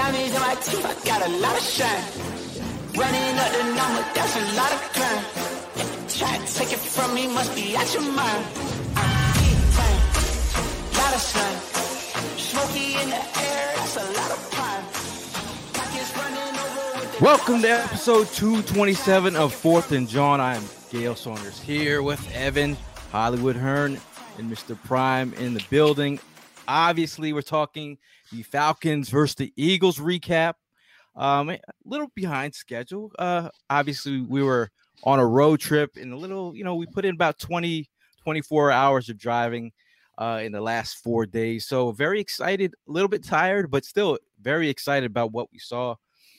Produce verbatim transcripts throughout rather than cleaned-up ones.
diamonds in my teeth, I got a lot of shine. Running up the number, that's a lot of crime. Try to take it from me, must be out your mind. I'm big time, lot of slime. Smoky in the air, that's a lot of prime. Pockets running over with the Welcome to episode two twenty-seven of Fourth and John. I am Gail Saunders here with Evan, Hollywood Hearn, and Mister Prime in the building. Obviously, we're talking the Falcons versus the Eagles recap. Um, a little behind schedule. Uh, obviously, we were on a road trip and a little, you know, we put in about twenty, twenty-four hours of driving uh, in the last four days. So very excited, a little bit tired, but still very excited about what we saw.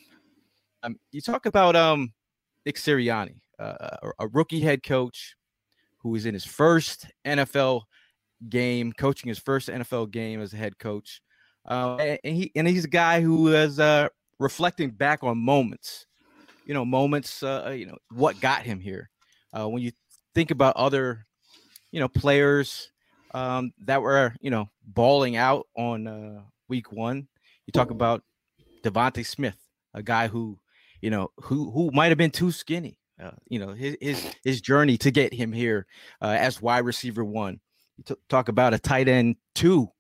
Um, you talk about um, Nick Sirianni, uh, a rookie head coach who is in his first N F L game, coaching his first N F L game as a head coach. Uh, and he and he's a guy who is uh, reflecting back on moments, you know, moments, uh, you know, what got him here. Uh, when you think about other, you know, players um, that were, you know, balling out on uh, week one, you talk about Devontae Smith, a guy who, you know, who who might have been too skinny. Uh, you know, his, his his journey to get him here uh, as wide receiver one. You t- talk about a tight end two,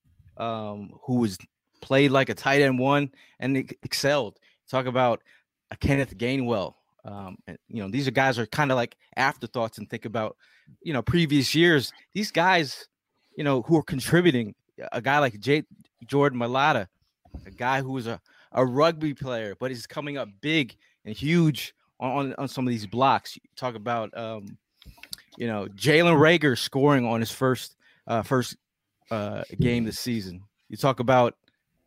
um, who was played like a tight end one and ex- excelled. Talk about a Kenneth Gainwell. Um, and, you know, these are guys are kind of like afterthoughts and think about, you know, previous years. These guys, you know, who are contributing. A guy like J- Jordan Mailata, a guy who was a, a rugby player, but is coming up big and huge on, on some of these blocks. You talk about, um, you know, Jalen Reagor scoring on his first uh, first uh, game this season. You talk about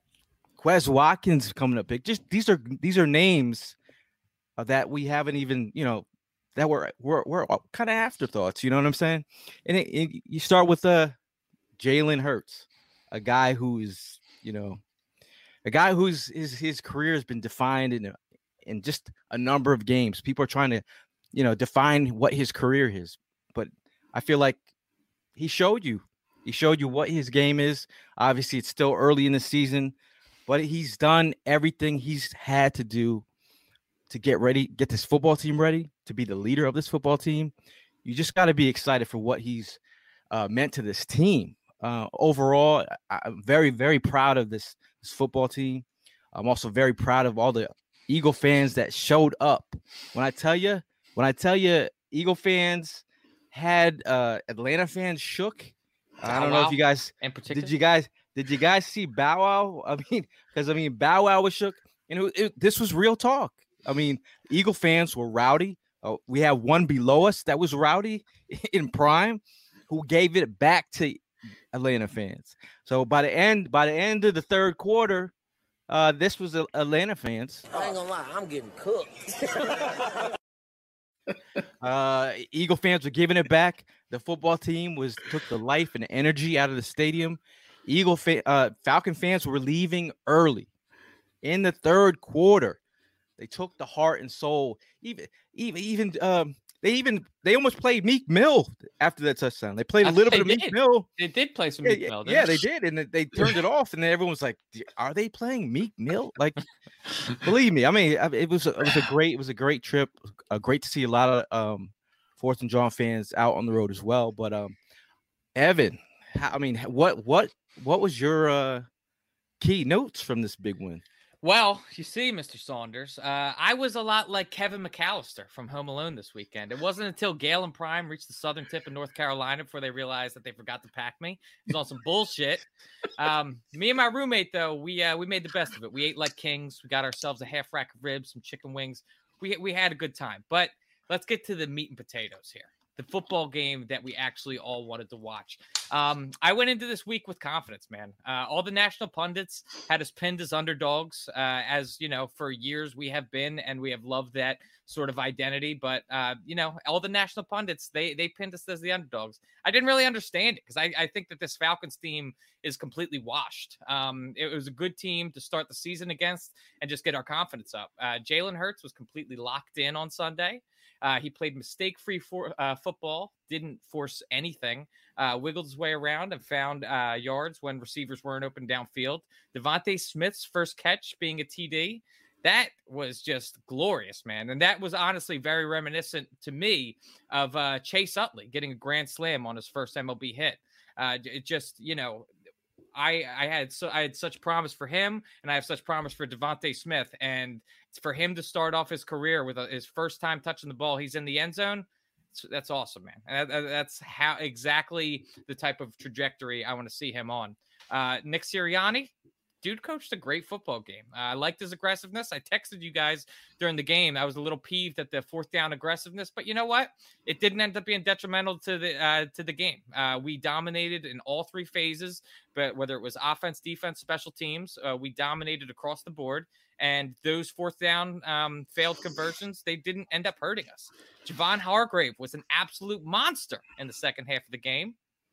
Quez Watkins coming up big. Just these are these are names uh, that we haven't even, you know, that were were, were kind of afterthoughts. You know what I'm saying? And it, it, you start with uh, Jalen Hurts, a guy who is, you know, a guy whose his his career has been defined in a, in just a number of games. People are trying to, you know, define what his career is. But I feel like he showed you. He showed you what his game is. Obviously, it's still early in the season, but he's done everything he's had to do to get ready, get this football team ready, to be the leader of this football team. You just got to be excited for what he's uh, meant to this team. Uh, overall, I, I'm very, very proud of this, this football team. I'm also very proud of all the Eagle fans that showed up. When I tell you, when I tell you, Eagle fans had uh, Atlanta fans shook. I don't know if you guys in particular. Did you guys did you guys see Bow Wow? I mean, because I mean, Bow Wow was shook. You know, it, this was real talk. I mean, Eagle fans were rowdy. Uh, we have one below us that was rowdy in Prime, who gave it back to Atlanta fans. So by the end, by the end of the third quarter, uh, this was Atlanta fans. I ain't gonna lie, I'm getting cooked. uh, Eagle fans were giving it back. The football team was took the life and energy out of the stadium. Eagle fa- uh, Falcon fans were leaving early in the third quarter. They took the heart and soul. Even, even, even, um, they even they almost played Meek Mill after that touchdown. They played a little bit of Meek Mill. They did play some yeah, Meek Mill. Yeah, they did, and they turned it off. And then everyone was like, "Are they playing Meek Mill?" Like, believe me, I mean, it was it was a great it was a great trip. Uh, great to see a lot of um, Fourth and John fans out on the road as well. But um, Evan, how, I mean, what what what was your uh, key notes from this big win? Well, you see, Mister Saunders, uh, I was a lot like Kevin McAllister from Home Alone this weekend. It wasn't until Gale and Prime reached the southern tip of North Carolina before they realized that they forgot to pack me. It was all some bullshit. Um, me and my roommate, though, we uh, we made the best of it. We ate like kings. We got ourselves a half rack of ribs, some chicken wings. We we had a good time. But let's get to the meat and potatoes here. The football game that we actually all wanted to watch. Um, I went into this week with confidence, man. Uh, all the national pundits had us pinned as underdogs, uh, as, you know, for years we have been, and we have loved that sort of identity. But, uh, you know, all the national pundits, they they pinned us as the underdogs. I didn't really understand it because I, I think that this Falcons team is completely washed. Um, it was a good team to start the season against and just get our confidence up. Uh, Jalen Hurts was completely locked in on Sunday. Uh, he played mistake-free for, uh, football, didn't force anything. uh, wiggled his way around and found uh, yards when receivers weren't open downfield. Devontae Smith's first catch being a T D, that was just glorious, man. And that was honestly very reminiscent to me of uh, Chase Utley getting a grand slam on his first M L B hit. Uh, it just, you know, I I had so I had such promise for him, and I have such promise for Devontae Smith, and for him to start off his career with a, his first time touching the ball, he's in the end zone. That's awesome, man. And that, that's how exactly the type of trajectory I want to see him on. Uh, Nick Sirianni, dude coached a great football game. Uh, I liked his aggressiveness. I texted you guys during the game. I was a little peeved at the fourth down aggressiveness, but you know what? It didn't end up being detrimental to the uh, to the game. Uh, we dominated in all three phases, but whether it was offense, defense, special teams, uh, we dominated across the board. And those fourth down um, failed conversions, they didn't end up hurting us. Javon Hargrave was an absolute monster in the second half of the game.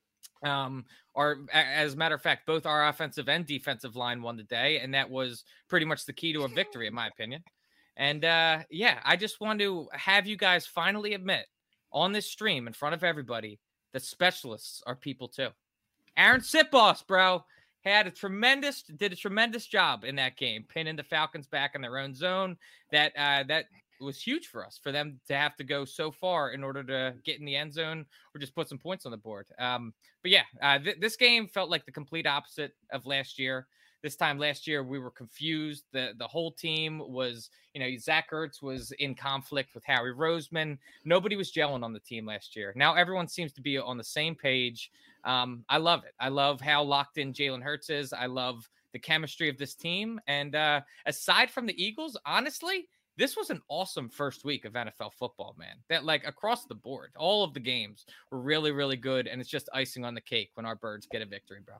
Um, or as a matter of fact, both our offensive and defensive line won the day, and that was pretty much the key to a victory, in my opinion. And uh, yeah, I just want to have you guys finally admit on this stream in front of everybody that specialists are people too. Aaron Sitboss, bro, had a tremendous, did a tremendous job in that game, pinning the Falcons back in their own zone. That uh, that was huge for us, for them to have to go so far in order to get in the end zone or just put some points on the board. Um, but yeah, uh, th- this game felt like the complete opposite of last year. This time last year, we were confused. The the whole team was, you know, Zach Ertz was in conflict with Harry Roseman. Nobody was gelling on the team last year. Now everyone seems to be on the same page. Um, I love it. I love how locked in Jalen Hurts is. I love the chemistry of this team. And uh, aside from the Eagles, honestly, this was an awesome first week of N F L football, man. That, like, across the board, all of the games were really, really good. And it's just icing on the cake when our birds get a victory, bro.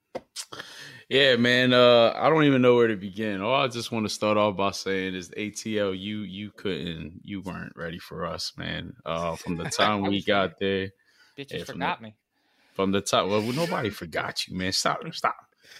Yeah, man. Uh, I don't even know where to begin. All I just want to start off by saying is A T L, you you couldn't, you weren't ready for us, man. Uh, from the time we got there, Bitches yeah, forgot the, me. From the time, well, nobody forgot you, man. Stop, stop.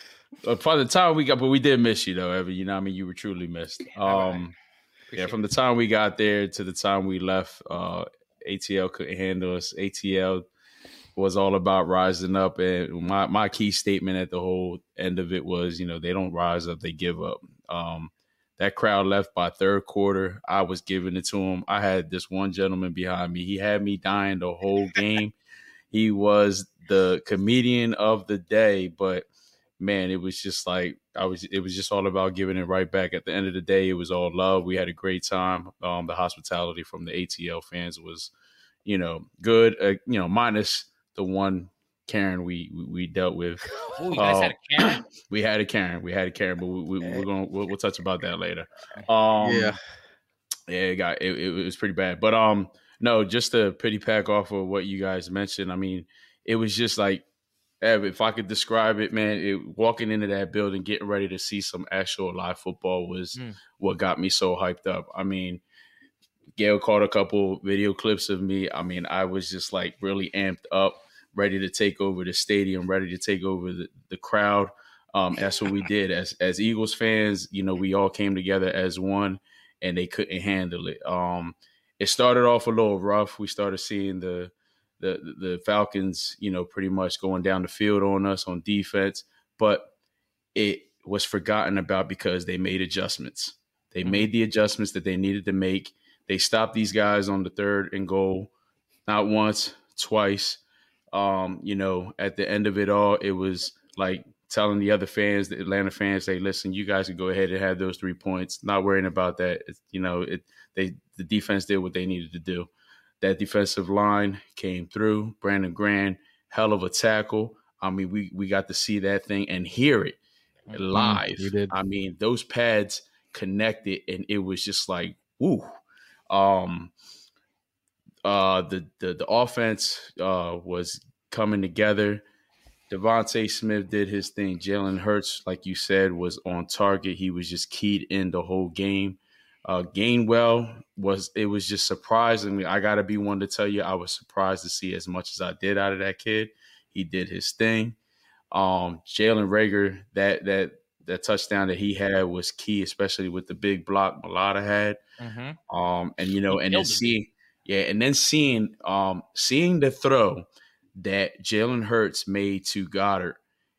But from the time we got, but we did miss you though, Evan. You know, what I mean, you were truly missed. Um, yeah, from the time we got there to the time we left, uh, A T L couldn't handle us. A T L was all about rising up, and my my key statement at the whole end of it was, you know, they don't rise up, they give up. Um, that crowd left by third quarter. I was giving it to him. I had this one gentleman behind me. He had me dying the whole game. He was the comedian of the day, but man, it was just like I was. It was just all about giving it right back. At the end of the day, it was all love. We had a great time. Um, the hospitality from the A T L fans was, you know, good. Uh, you know, minus the one Karen we we, we dealt with. Oh, you guys uh, had a Karen? We had a Karen. We had a Karen, but we, we, we're gonna we'll, we'll touch about that later. Um, yeah, yeah, it got it, it was pretty bad. But um, no, just to pity pack off of what you guys mentioned. I mean, it was just like, if I could describe it, man, it, walking into that building, getting ready to see some actual live football was mm. what got me so hyped up. I mean, Gail caught a couple video clips of me. I mean, I was just like really amped up, ready to take over the stadium, ready to take over the, the crowd. Um, that's what we did. As as Eagles fans, you know, we all came together as one, and they couldn't handle it. Um, it started off a little rough. We started seeing the the the Falcons, you know, pretty much going down the field on us on defense, but it was forgotten about because they made adjustments. They mm-hmm. made the adjustments that they needed to make. They stopped these guys on the third and goal, not once, twice. Um, you know, at the end of it all, it was like telling the other fans, the Atlanta fans, hey, listen, you guys can go ahead and have those three points. Not worrying about that. It's, you know, it they the defense did what they needed to do. That defensive line came through. Brandon Graham, hell of a tackle. I mean, we we got to see that thing and hear it live. You did. I mean, those pads connected, and it was just like, woo. Um, uh, the the the offense uh, was coming together. Devontae Smith did his thing. Jalen Hurts, like you said, was on target. He was just keyed in the whole game. Uh, Gainwell was, it was just surprising. I got to be one to tell you, I was surprised to see as much as I did out of that kid. He did his thing. Um, Jalen Reagor, that that that touchdown that he had was key, especially with the big block Mulata had. Mm-hmm. Um, and you know, he and then seeing, yeah, and then seeing, um, seeing the throw that Jalen Hurts made to Goddard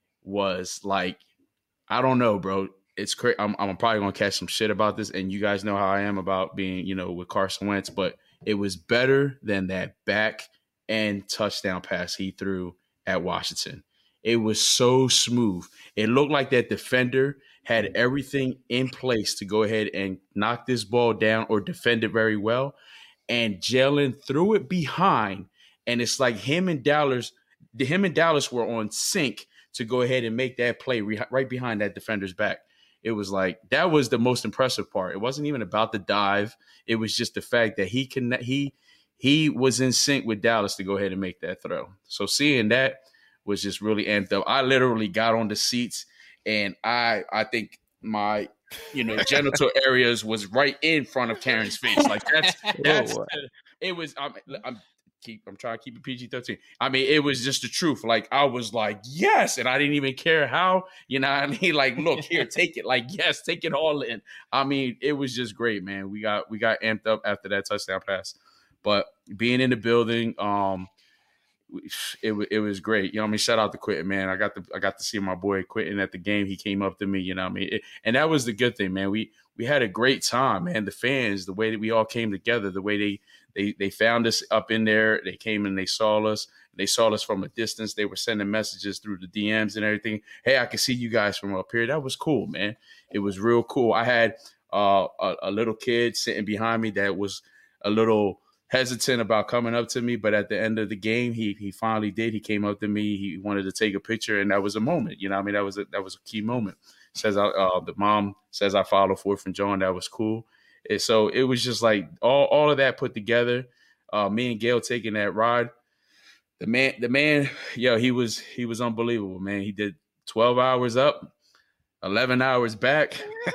was like, I don't know, bro. It's crazy. I'm, I'm probably going to catch some shit about this, and you guys know how I am about being, you know, with Carson Wentz, but it was better than that back end touchdown pass he threw at Washington. It was so smooth. It looked like that defender had everything in place to go ahead and knock this ball down or defend it very well. And Jalen threw it behind, and it's like him and Dallas, him and Dallas were on sync to go ahead and make that play re- right behind that defender's back. It was like, that was the most impressive part. It wasn't even about the dive. It was just the fact that he can, he, he was in sync with Dallas to go ahead and make that throw. So seeing that was just really amped up. I literally got on the seats, and I, I think my, you know, genital areas was right in front of Karen's face. Like that's, that's, it was, I'm, I'm, keep, I'm trying to keep it P G thirteen. I mean, it was just the truth. Like, I was like, yes. And I didn't even care how, you know what I mean? Like, look here, take it. Like, yes, take it all in. I mean, it was just great, man. We got, we got amped up after that touchdown pass, but being in the building, um, It, it was great. You know what I mean? Shout out to Quentin, man. I got to I got to see my boy Quentin at the game. He came up to me, you know what I mean? It, and that was the good thing, man. We we had a great time, man. The fans, the way that we all came together, the way they they they found us up in there. They came and they saw us. They saw us from a distance. They were sending messages through the D Ms and everything. Hey, I can see you guys from up here. That was cool, man. It was real cool. I had uh, a, a little kid sitting behind me that was a little hesitant about coming up to me, but at the end of the game, he he finally did. He came up to me. He wanted to take a picture, and that was a moment. You know what I mean? That was a, that was a key moment. Says I, uh, the mom says I follow Fourth and John. That was cool. And so it was just like all, all of that put together. Uh, me and Gail taking that ride. The man, the man, yo, he was he was unbelievable, man. He did twelve hours up, eleven hours back.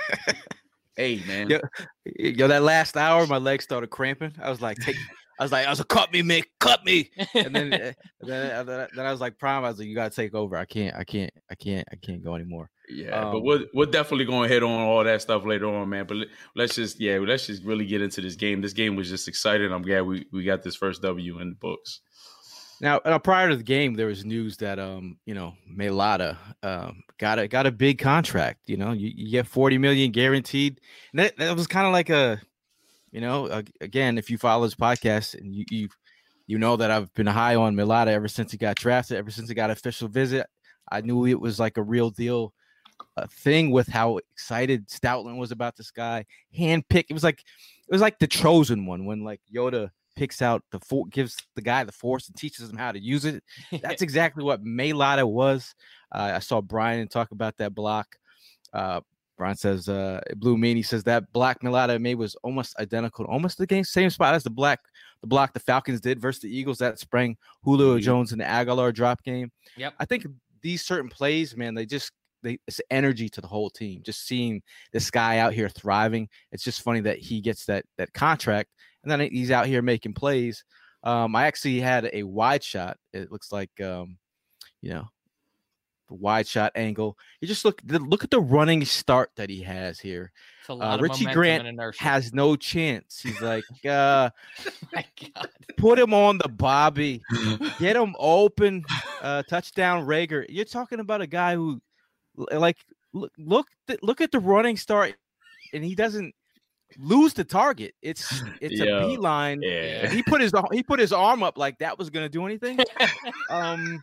Hey, man. Yo, yo, that last hour, my legs started cramping. I was like, take, I was like, I was like, cut me, Mick, cut me. And then, and then, then I was like, Prime, I was like, you gotta take over. I can't, I can't, I can't, I can't go anymore. Yeah, um, but we're we're definitely gonna hit on all that stuff later on, man. But let's just, yeah, let's just really get into this game. This game was just exciting. I'm glad we we got this first W in the books. Now, uh, prior to the game, there was news that um, you know, Mailata um got a got a big contract. You know, you, you get forty million guaranteed. And that, that was kind of like a, you know, uh, again, if you follow this podcast and you you you know that I've been high on Mailata ever since he got drafted, ever since he got official visit. I knew it was like a real deal uh, thing with how excited Stoutland was about this guy. Handpicked. It was like it was like the chosen one when like Yoda picks out the for gives the guy the force and teaches him how to use it. That's exactly what Mailata was. Uh, I saw Brian talk about that block. Uh, Brian says, uh, Blue Mean, he says that block Mailata made was almost identical, almost the game, same spot as the black, the block the Falcons did versus the Eagles that sprang Julio mm-hmm. Jones in the Aguilar drop game. Yep. I think these certain plays, man, they just, they it's energy to the whole team. Just seeing this guy out here thriving. It's just funny that he gets that, that contract. And then he's out here making plays. Um, I actually had a wide shot. It looks like, um, you know, the wide shot angle. You just look look at the running start that he has here. Uh, Richie Grant has no chance. He's like, uh, my God. Put him on the Bobby. Get him open. Uh, touchdown, Rager. You're talking about a guy who, like, look look look at the running start, and he doesn't lose the target. It's it's Yo, a beeline. Yeah. He put his he put his arm up like that was gonna do anything. um,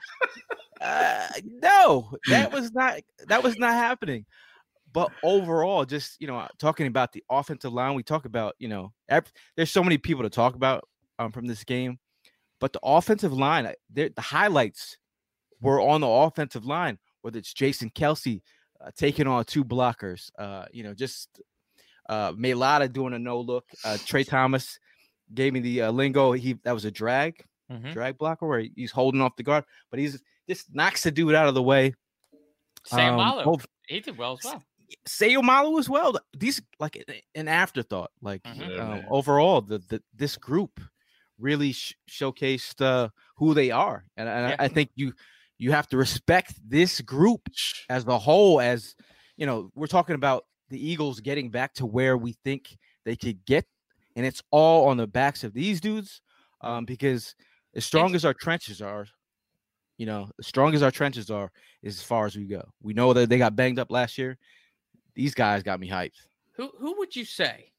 uh, no, that was not that was not happening. But overall, just you know, talking about the offensive line, we talk about you know, every, there's so many people to talk about um, from this game, but the offensive line, the highlights were on the offensive line. Whether it's Jason Kelce uh, taking on two blockers, uh, you know, just. Uh, Mailata doing a no look. Uh, Trey Thomas gave me the uh, lingo. He that was a drag, mm-hmm. drag blocker where he's holding off the guard, but he's just knocks the dude out of the way. Sayamalu, um, he did well as well. Sayamalu as well. These like an afterthought. Like mm-hmm. um, overall, the, the this group really sh- showcased uh, who they are, and, and yeah. I, I think you you have to respect this group as a whole. As you know, we're talking about the Eagles getting back to where we think they could get, and it's all on the backs of these dudes. Um, because as strong as our trenches are, You know, as strong as our trenches are, is as far as we go. We know that they got banged up last year. These guys got me hyped. Who who would you say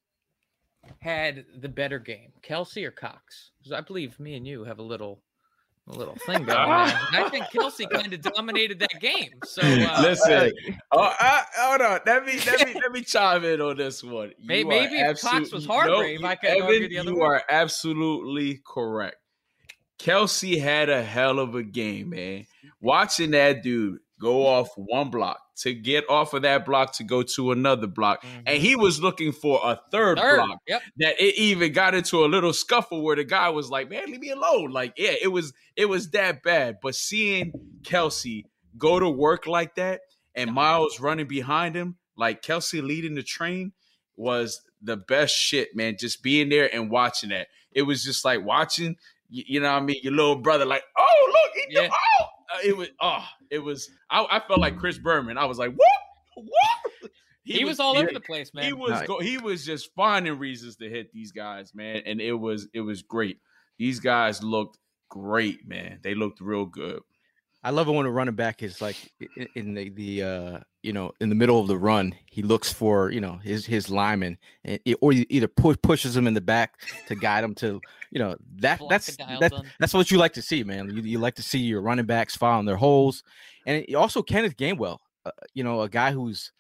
had the better game, Kelce or Cox? Because I believe me and you have a little a little thing going on. I think Kelce kind of dominated that game. So uh, listen, oh, I, hold on. Let me let me let me chime in on this one. You maybe maybe if Cox was Hargrave, no, I could Evan, argue the other you way. are absolutely correct. Kelce had a hell of a game, man. Watching that dude go off one block to get off of that block to go to another block. Mm-hmm. And he was looking for a third, third. block. Yep. That it even got into a little scuffle where the guy was like, man, leave me alone. Like, yeah, it was it was that bad. But seeing Kelce go to work like that and Miles running behind him, like Kelce leading the train, was the best shit, man. Just being there and watching that. It was just like watching, you, you know what I mean, your little brother like, oh, look, he yeah. oh. Uh, it was, oh, it was, I, I felt like Chris Berman. I was like, what? What? He, he was, was all he, over the place, man. He was, go, he was just finding reasons to hit these guys, man. And it was, it was great. These guys looked great, man. They looked real good. I love it when a running back is like in the, the uh, you know, in the middle of the run, he looks for, you know, his his lineman, and it, or he either push, pushes him in the back to guide him to, you know, that Block that's that's, that's what you like to see, man. You, you like to see your running backs following their holes, and it, also Kenneth Gainwell, uh, you know, a guy who's,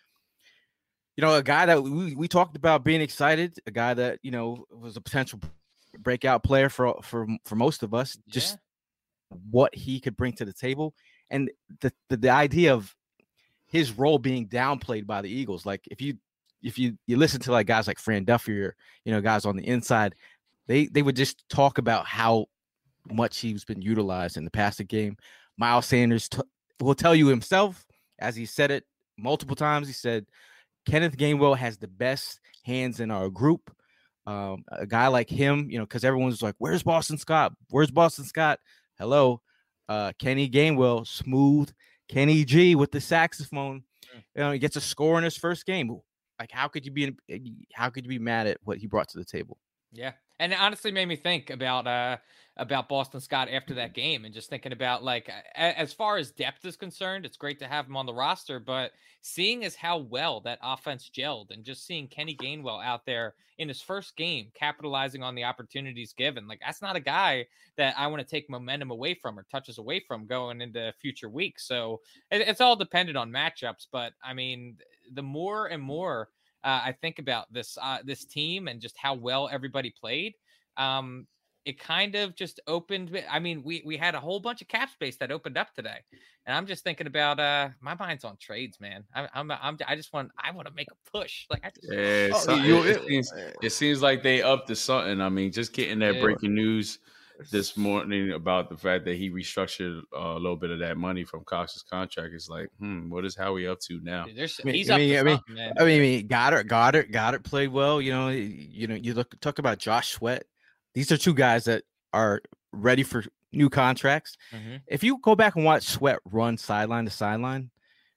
you know, a guy that we, we talked about being excited, a guy that, you know, was a potential breakout player for for for most of us, yeah. just what he could bring to the table, and the, the the idea of his role being downplayed by the Eagles. Like if you if you you listen to like guys like Fran Duffy or, you know, guys on the inside, they they would just talk about how much he's been utilized in the passing game. Miles Sanders t- will tell you himself, as he said it multiple times. He said Kenneth Gainwell has the best hands in our group. Um, a guy like him, you know, because everyone's like, "Where's Boston Scott? Where's Boston Scott?" Hello, uh, Kenny Gainwell, smooth Kenny G with the saxophone. You know, he gets a score in his first game. Like, how could you be? How could you be mad at what he brought to the table? Yeah, and it honestly made me think about uh about Boston Scott after that game, and just thinking about, like, as far as depth is concerned, it's great to have him on the roster, but seeing as how well that offense gelled, and just seeing Kenny Gainwell out there in his first game, capitalizing on the opportunities given, like, that's not a guy that I want to take momentum away from or touches away from going into future weeks. So it, it's all dependent on matchups, but I mean, the more and more uh, I think about this uh, this team and just how well everybody played, um, it kind of just opened. I mean, we we had a whole bunch of cap space that opened up today, and I'm just thinking about uh my mind's on trades, man. I, I'm I'm I just want I want to make a push. Like I just yeah, oh, so, you, it, it, seems, it seems like they up to something. I mean, just getting that yeah. breaking news this morning about the fact that he restructured uh, a little bit of that money from Cox's contract is like, hmm, what is Howie up to now? Dude, I mean, he's I up mean, to I mean, something, man. I mean, I mean, Goddard, Goddard, Goddard played well. You know, you know, you look talk about Josh Sweat. These are two guys that are ready for new contracts. Mm-hmm. If you go back and watch Sweat run sideline to sideline,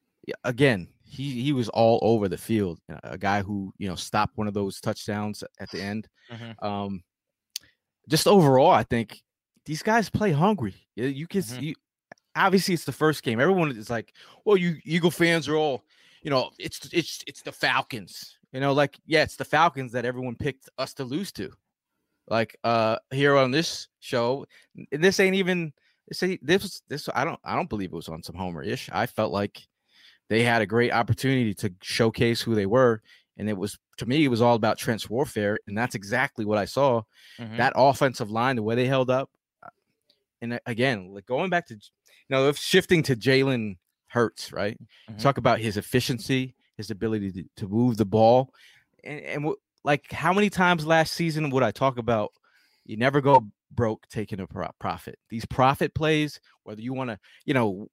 again, he he was all over the field. A guy who, you know, stopped one of those touchdowns at the end. Mm-hmm. Um, just overall, I think these guys play hungry. You can mm-hmm. you, obviously it's the first game. Everyone is like, well, you Eagle fans are all, you know, it's it's it's the Falcons. You know, like, yeah, it's the Falcons that everyone picked us to lose to. Like uh here on this show, this ain't even say this was this I don't I don't believe it was on some homer-ish. I felt like they had a great opportunity to showcase who they were, and it was, to me, it was all about trench warfare, and that's exactly what I saw. Mm-hmm. That offensive line, the way they held up, and again, like going back to, you know, shifting to Jalen Hurts, right? Mm-hmm. Talk about his efficiency, his ability to, to move the ball, and and w- like, how many times last season would I talk about you never go broke taking a pro- profit? These profit plays, whether you want to, you know,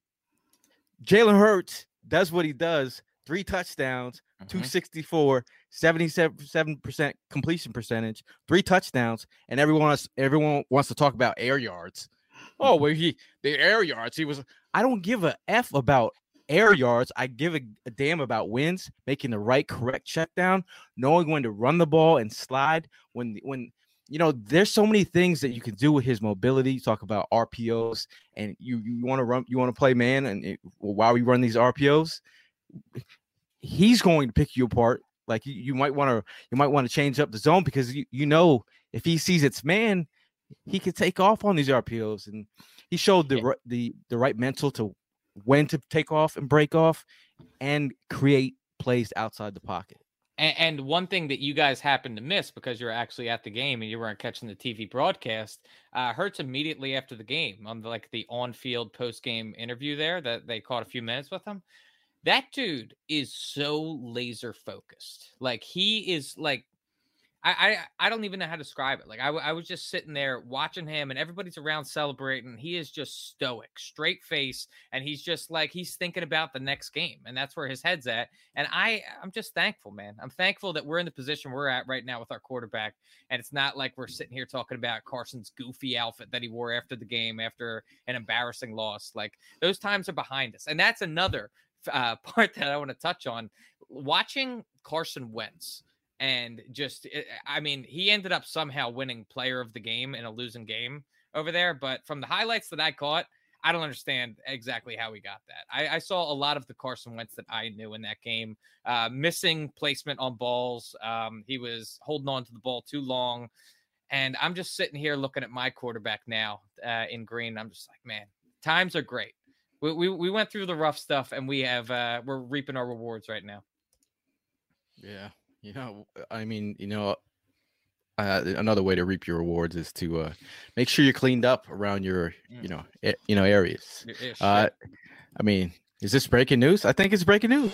Jalen Hurts does what he does, three touchdowns, mm-hmm. two sixty-four, seventy-seven percent completion percentage, three touchdowns, and everyone wants, everyone wants to talk about air yards. Oh, well, he the air yards, he was, I don't give a F about air yards. I give a, a damn about wins, making the right, correct check down, knowing when to run the ball and slide. When, when you know, there's so many things that you can do with his mobility. You talk about R P Os, and you you want to run, you want to play man, and it, while we run these R P Os, he's going to pick you apart. Like you, you might want to you might want to change up the zone because you, you know if he sees it's man, he could take off on these R P Os, and he showed the yeah. the the right mental to when to take off and break off and create plays outside the pocket. And, and one thing that you guys happened to miss because you're actually at the game and you weren't catching the T V broadcast, uh, Hurts immediately after the game on the, like the on-field post-game interview there that they caught a few minutes with him. That dude is so laser focused. Like he is like, I, I I don't even know how to describe it. Like I, I was just sitting there watching him and everybody's around celebrating. He is just stoic, straight face. And he's just like, he's thinking about the next game. And that's where his head's at. And I, I'm just thankful, man. I'm thankful that we're in the position we're at right now with our quarterback. And it's not like we're sitting here talking about Carson's goofy outfit that he wore after the game, after an embarrassing loss. Like those times are behind us. And that's another uh, part that I want to touch on. Watching Carson Wentz. And just, I mean, he ended up somehow winning player of the game in a losing game over there. But from the highlights that I caught, I don't understand exactly how he got that. I, I saw a lot of the Carson Wentz that I knew in that game, uh, missing placement on balls. Um, he was holding on to the ball too long. And I'm just sitting here looking at my quarterback now uh, in green. I'm just like, man, times are great. We, we, we went through the rough stuff and we have, uh, we're reaping our rewards right now. Yeah. You know, I mean, you know, uh, another way to reap your rewards is to uh, make sure you're cleaned up around your, you know, a, you know, areas. Uh, I mean, is this breaking news? I think it's breaking news.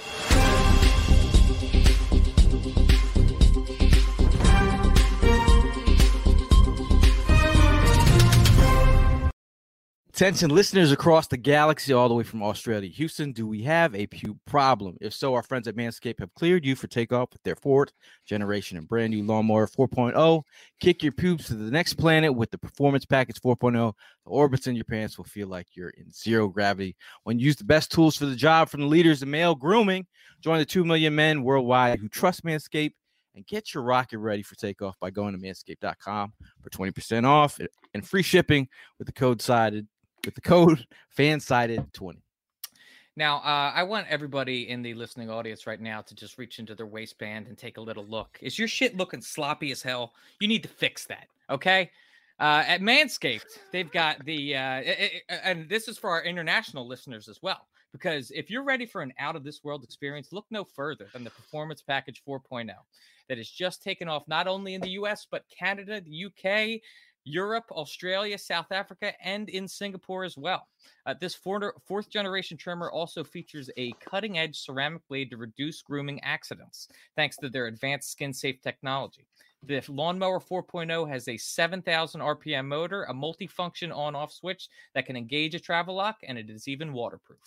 Attention listeners across the galaxy, all the way from Australia, Houston, do we have a pube problem? If so, our friends at Manscaped have cleared you for takeoff with their fourth generation and brand new lawnmower four point oh. Kick your pubes to the next planet with the Performance Package four point oh. The orbits in your pants will feel like you're in zero gravity when you use the best tools for the job from the leaders in male grooming. Join the two million men worldwide who trust Manscaped and get your rocket ready for takeoff by going to manscaped dot com for twenty percent off and free shipping with the code sided. With the code FANSIDED twenty. Now, uh, I want everybody in the listening audience right now to just reach into their waistband and take a little look. Is your shit looking sloppy as hell? You need to fix that, okay? Uh, at Manscaped, they've got the, uh, it, it, and this is for our international listeners as well, because if you're ready for an out-of-this-world experience, look no further than the Performance Package four point oh that has just taken off not only in the U S, but Canada, the U K, Europe, Australia, South Africa, and in Singapore as well. Uh, this fourth, fourth generation trimmer also features a cutting-edge ceramic blade to reduce grooming accidents, thanks to their advanced skin-safe technology. The Lawnmower four point oh has a seven thousand R P M motor, a multifunction on-off switch that can engage a travel lock, and it is even waterproof.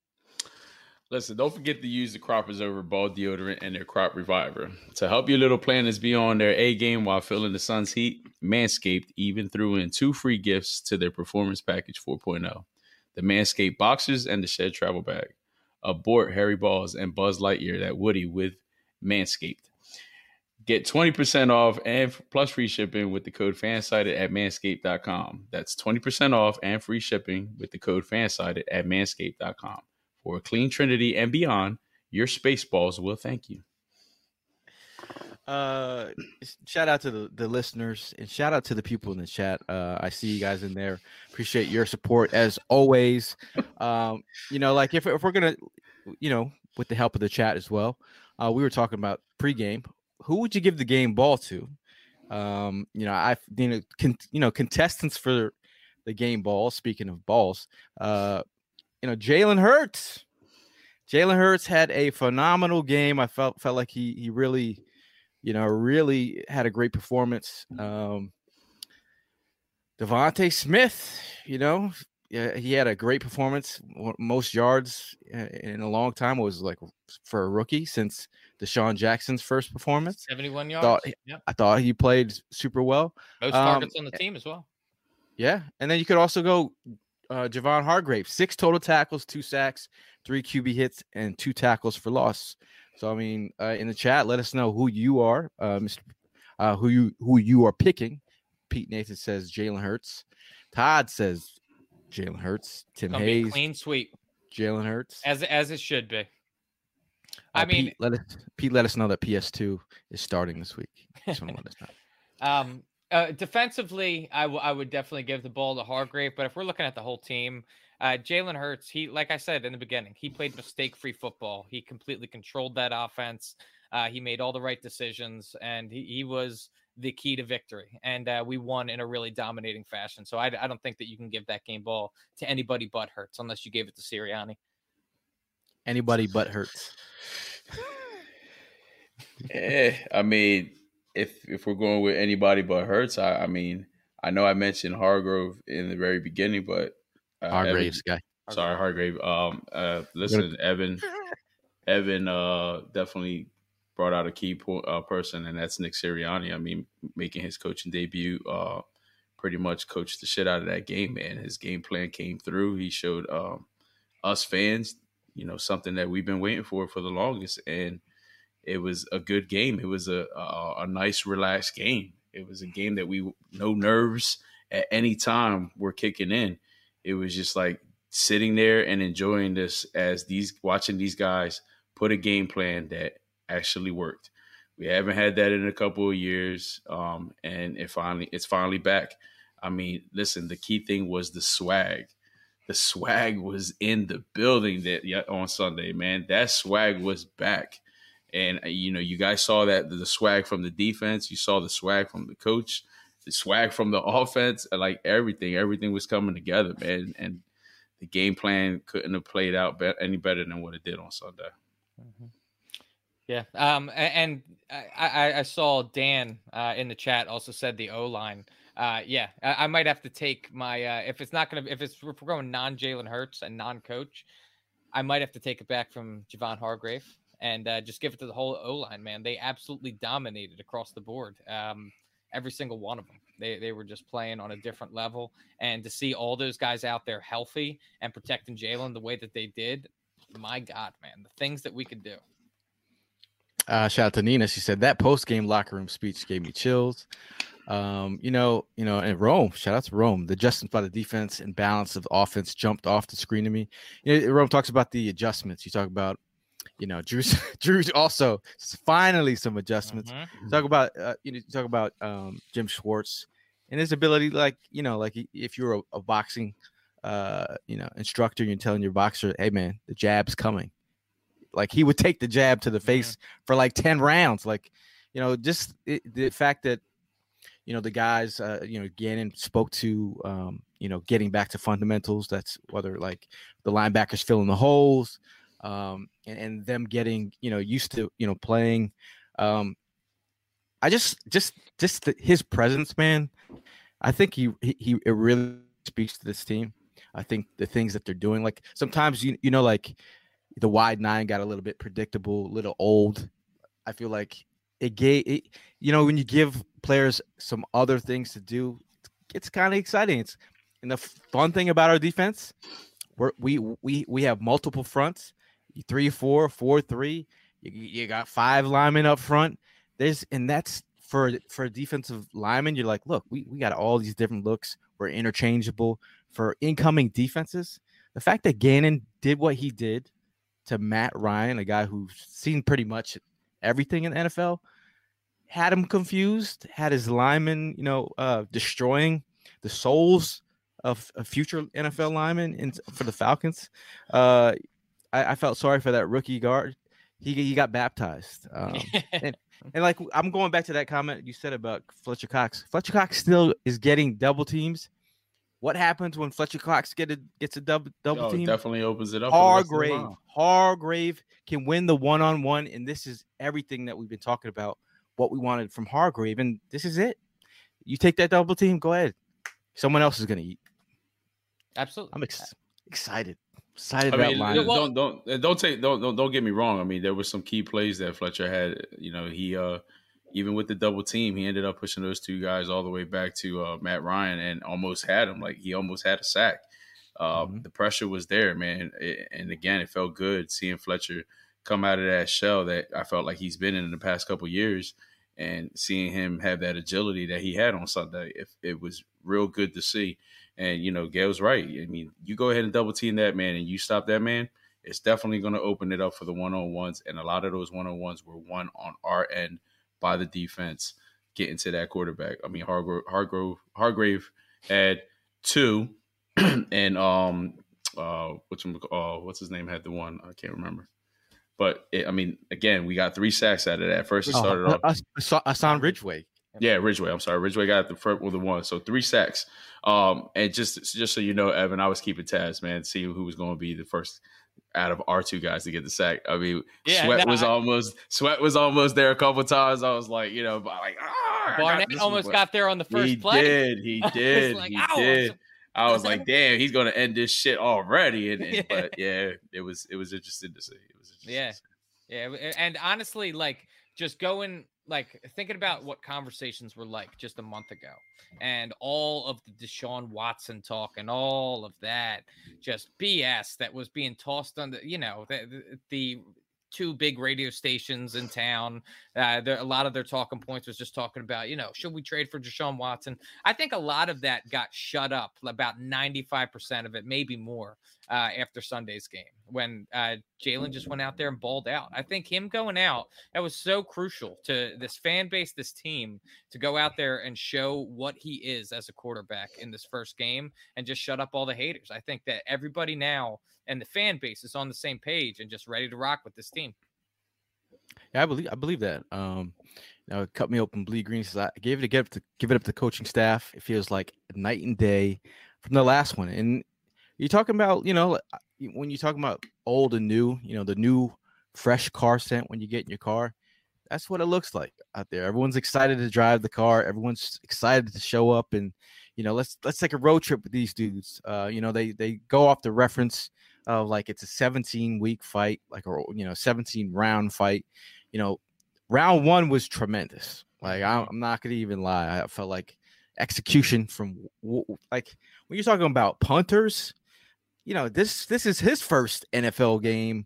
Listen, don't forget to use the Crop Preserver Ball Deodorant and their Crop Reviver. To help your little planners be on their A game while feeling the sun's heat, Manscaped even threw in two free gifts to their Performance Package four point oh. The Manscaped Boxers and the Shed Travel Bag. Abort Harry Balls and Buzz Lightyear that Woody with Manscaped. Get twenty percent off and plus free shipping with the code FANSIDED at manscaped dot com. That's twenty percent off and free shipping with the code FANSIDED at manscaped dot com. For a clean trinity and beyond, your space balls will thank you. Uh, shout out to the, the listeners and shout out to the people in the chat. Uh, I see you guys in there. Appreciate your support as always. Um, you know, like if, if we're going to, you know, with the help of the chat as well, uh, we were talking about pregame. Who would you give the game ball to? Um, you know, I, you know, con, you know, contestants for the game ball. Speaking of balls, uh, you know, Jalen Hurts. Jalen Hurts had a phenomenal game. I felt felt like he he really, you know, really had a great performance. Um, Devontae Smith, you know, yeah, he had a great performance. Most yards in a long time. It was like for a rookie since Deshaun Jackson's first performance. seventy-one yards. Thought, yep. I thought he played super well. Most targets um, on the team as well. Yeah, and then you could also go. Uh, Javon Hargrave, six total tackles, two sacks, three Q B hits, and two tackles for loss. So, I mean, uh, in the chat, let us know who you are, uh, Mister Uh, who you who you are picking Pete Nathan says Jalen Hurts. Todd says Jalen Hurts. Tim Hayes, clean sweep. Jalen Hurts, as as it should be. I uh, mean, Pete let, us, Pete let us know that P S two is starting this week. Just want to let us know. Um, uh, defensively, I, w- I would definitely give the ball to Hargrave. But if we're looking at the whole team, uh, Jalen Hurts, he, like I said in the beginning, he played mistake-free football. He completely controlled that offense. Uh, he made all the right decisions, and he, he was the key to victory. And uh, we won in a really dominating fashion. So I, I don't think that you can give that game ball to anybody but Hurts, unless you gave it to Sirianni. Anybody but Hurts. Yeah, I mean, if if we're going with anybody but Hurts, I, I mean, I know I mentioned Hargrove in the very beginning, but uh, Hargraves Evan, guy. Sorry, Hargrave. Um, uh, listen, Evan, Evan, uh, definitely brought out a key po- uh, person, and that's Nick Sirianni. I mean, making his coaching debut, uh, pretty much coached the shit out of that game, man. His game plan came through. He showed um, us fans, you know, something that we've been waiting for for the longest, and it was a good game. It was a, a a nice, relaxed game. It was a game that we no nerves at any time were kicking in. It was just like sitting there and enjoying this as these watching these guys put a game plan that actually worked. We haven't had that in a couple of years, um, and it finally it's finally back. I mean, listen, the key thing was the swag. The swag was in the building that yeah, on Sunday, man. That swag was back. And, you know, you guys saw that the swag from the defense. You saw the swag from the coach, the swag from the offense, like everything. Everything was coming together, man. And the game plan couldn't have played out be- any better than what it did on Sunday. Mm-hmm. Yeah. Um, and I, I, I saw Dan uh, in the chat also said the O-line. Uh, yeah, I, I might have to take my uh, – if it's not going to – if it's if we're going non-Jalen Hurts and non-coach, I might have to take it back from Javon Hargrave. And uh, just give it to the whole O-line, man. They absolutely dominated across the board. Um, every single one of them. They they were just playing on a different level. And to see all those guys out there healthy and protecting Jalen the way that they did, my God, man, the things that we could do. Uh, shout out to Nina. She said that post-game locker room speech gave me chills. Um, you know, you know, and Rome, shout out to Rome. The adjustments by the defense and balance of the offense jumped off the screen to me. You know, Rome talks about the adjustments. You talk about You know, Drew's Drew's also finally some adjustments. Mm-hmm. Talk about uh, you know, talk about um, Jim Schwartz and his ability, like you know, like if you're a, a boxing, uh, you know, instructor, you're telling your boxer, "Hey, man, the jab's coming." Like he would take the jab to the face mm-hmm. for like ten rounds. Like, you know, just it, the fact that you know the guys, uh, you know, Gannon spoke to, um, you know, getting back to fundamentals. That's whether like the linebackers filling the holes. Um, and, and them getting, you know, used to, you know, playing. Um, I just, just, just the, his presence, man. I think he, he, he, it really speaks to this team. I think the things that they're doing, like sometimes, you, you know, like the wide nine got a little bit predictable, a little old. I feel like it gave, it, you know, when you give players some other things to do, it's kind of exciting. It's, and the fun thing about our defense, we're, we, we, we have multiple fronts. Three, four, four, three. You, you got five linemen up front. There's and that's for for a defensive lineman. You're like, look, we, we got all these different looks. We're interchangeable for incoming defenses. The fact that Gannon did what he did to Matt Ryan, a guy who's seen pretty much everything in the N F L, had him confused. Had his linemen, you know, uh, destroying the souls of, of future N F L linemen in, for the Falcons. Uh, I, I felt sorry for that rookie guard. He he got baptized. Um, and, and like I'm going back to that comment you said about Fletcher Cox. Fletcher Cox still is getting double teams. What happens when Fletcher Cox get a, gets a double double oh, team? Definitely opens it up. Hargrave, Hargrave can win the one on one, and this is everything that we've been talking about. What we wanted from Hargrave, and this is it. You take that double team, go ahead. Someone else is going to eat. Absolutely, I'm ex- excited. Excited I about mean, line. don't don't don't take don't, don't don't get me wrong. I mean, there were some key plays that Fletcher had. You know, he uh, even with the double team, he ended up pushing those two guys all the way back to uh, Matt Ryan and almost had him. Like he almost had a sack. Uh, mm-hmm. The pressure was there, man. It, and again, it felt good seeing Fletcher come out of that shell that I felt like he's been in, in the past couple of years and seeing him have that agility that he had on Sunday, if it was real good to see. And, you know, Gail's right. I mean, you go ahead and double team that man and you stop that man, it's definitely going to open it up for the one-on-ones. And a lot of those one-on-ones were won on our end by the defense getting to that quarterback. I mean, Hargrove, Hargrove, Hargrave had two, and um, uh, what's uh, what's his name had the one? I can't remember. But it, I mean, again, we got three sacks out of that. First, it started oh, off. Hassan Ridgeway. Yeah, Ridgeway. I'm sorry, Ridgeway got the first with the one, so three sacks. Um, and just just so you know, Evan, I was keeping tabs, man, seeing who was going to be the first out of our two guys to get the sack. I mean, yeah, Sweat no, was I, almost Sweat was almost there a couple times. I was like, you know, like ah, Barnett almost one. got there on the first he play. Did, he did, like, he Ow. did. I was like, damn, he's going to end this shit already. And, and yeah. But yeah, it was it was interesting to see. It was interesting yeah, to see. yeah, and honestly, like just going. Like thinking about what conversations were like just a month ago and all of the Deshaun Watson talk and all of that just B S that was being tossed on the, you know, the, the, the two big radio stations in town. Uh, there, a lot of their talking points was just talking about, you know, should we trade for Deshaun Watson? I think a lot of that got shut up, about ninety-five percent of it, maybe more, uh, after Sunday's game when uh, Jalen just went out there and balled out. I think him going out, that was so crucial to this fan base, this team, to go out there and show what he is as a quarterback in this first game and just shut up all the haters. I think that everybody now and the fan base is on the same page and just ready to rock with this team. Yeah, I believe I believe that. Um, you know, cut me open, bleed green. Says I gave it to give it to give it up to the coaching staff. It feels like night and day from the last one. And you're talking about, you know, when you're talking about old and new, you know, the new fresh car scent when you get in your car. That's what it looks like out there. Everyone's excited to drive the car. Everyone's excited to show up and, you know, let's let's take a road trip with these dudes. Uh, you know, they they go off the reference of like it's a seventeen week fight, like a you know seventeen round fight. You know, round one was tremendous. Like I, I'm not gonna even lie. I felt like execution from like when you're talking about punters. You know, this this is his first N F L game.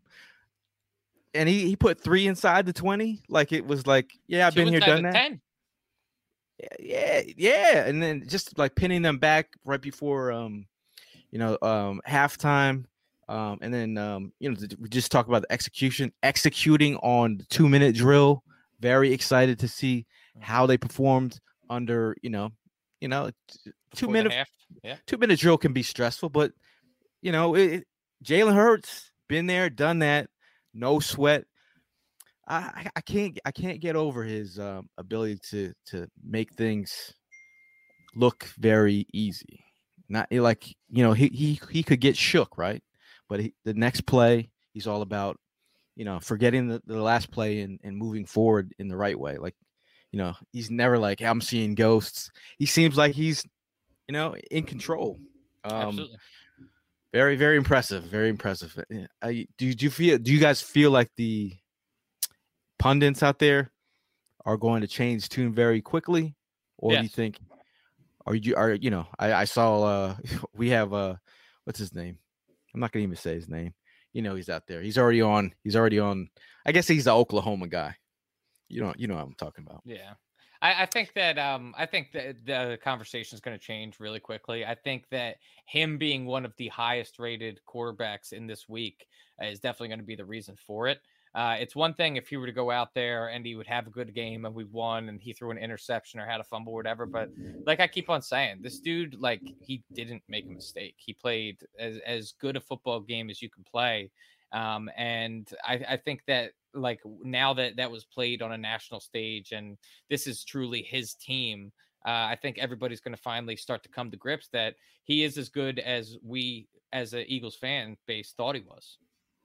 And he, he put three inside the twenty. Like it was like, yeah, I've Two been here, done that. ten. Yeah, yeah. And then just like pinning them back right before, um, you know, um, halftime. Um, and then, um, you know, we just talk about the execution, executing on the two minute drill. Very excited to see how they performed under, you know, you know, two minute, yeah. two minute drill can be stressful, but you know, it, Jalen Hurts been there, done that. No sweat. I, I can't I can't get over his um, ability to to make things look very easy. Not like you know he he he could get shook, right? But he, the next play, he's all about you know forgetting the, the last play and, and moving forward in the right way. Like you know he's never like I'm seeing ghosts. He seems like he's you know in control. Um, Absolutely. Very, very impressive. Very impressive. I, do, do you feel? Do you guys feel like the pundits out there are going to change tune very quickly, or yes. do you think? Are you? Are you know? I, I saw. Uh, we have. Uh, what's his name? I'm not gonna even say his name. You know, he's out there. He's already on. He's already on. I guess he's the Oklahoma guy. You know. You know what I'm talking about. Yeah. I, I think that um, I think that the conversation is going to change really quickly. I think that him being one of the highest rated quarterbacks in this week uh, is definitely going to be the reason for it. Uh, it's one thing if he were to go out there and he would have a good game and we won and he threw an interception or had a fumble or whatever. But like I keep on saying, this dude, like he didn't make a mistake. He played as, as good a football game as you can play. Um, and I, I think that like now that that was played on a national stage and this is truly his team, uh, I think everybody's going to finally start to come to grips that he is as good as we as an Eagles fan base thought he was.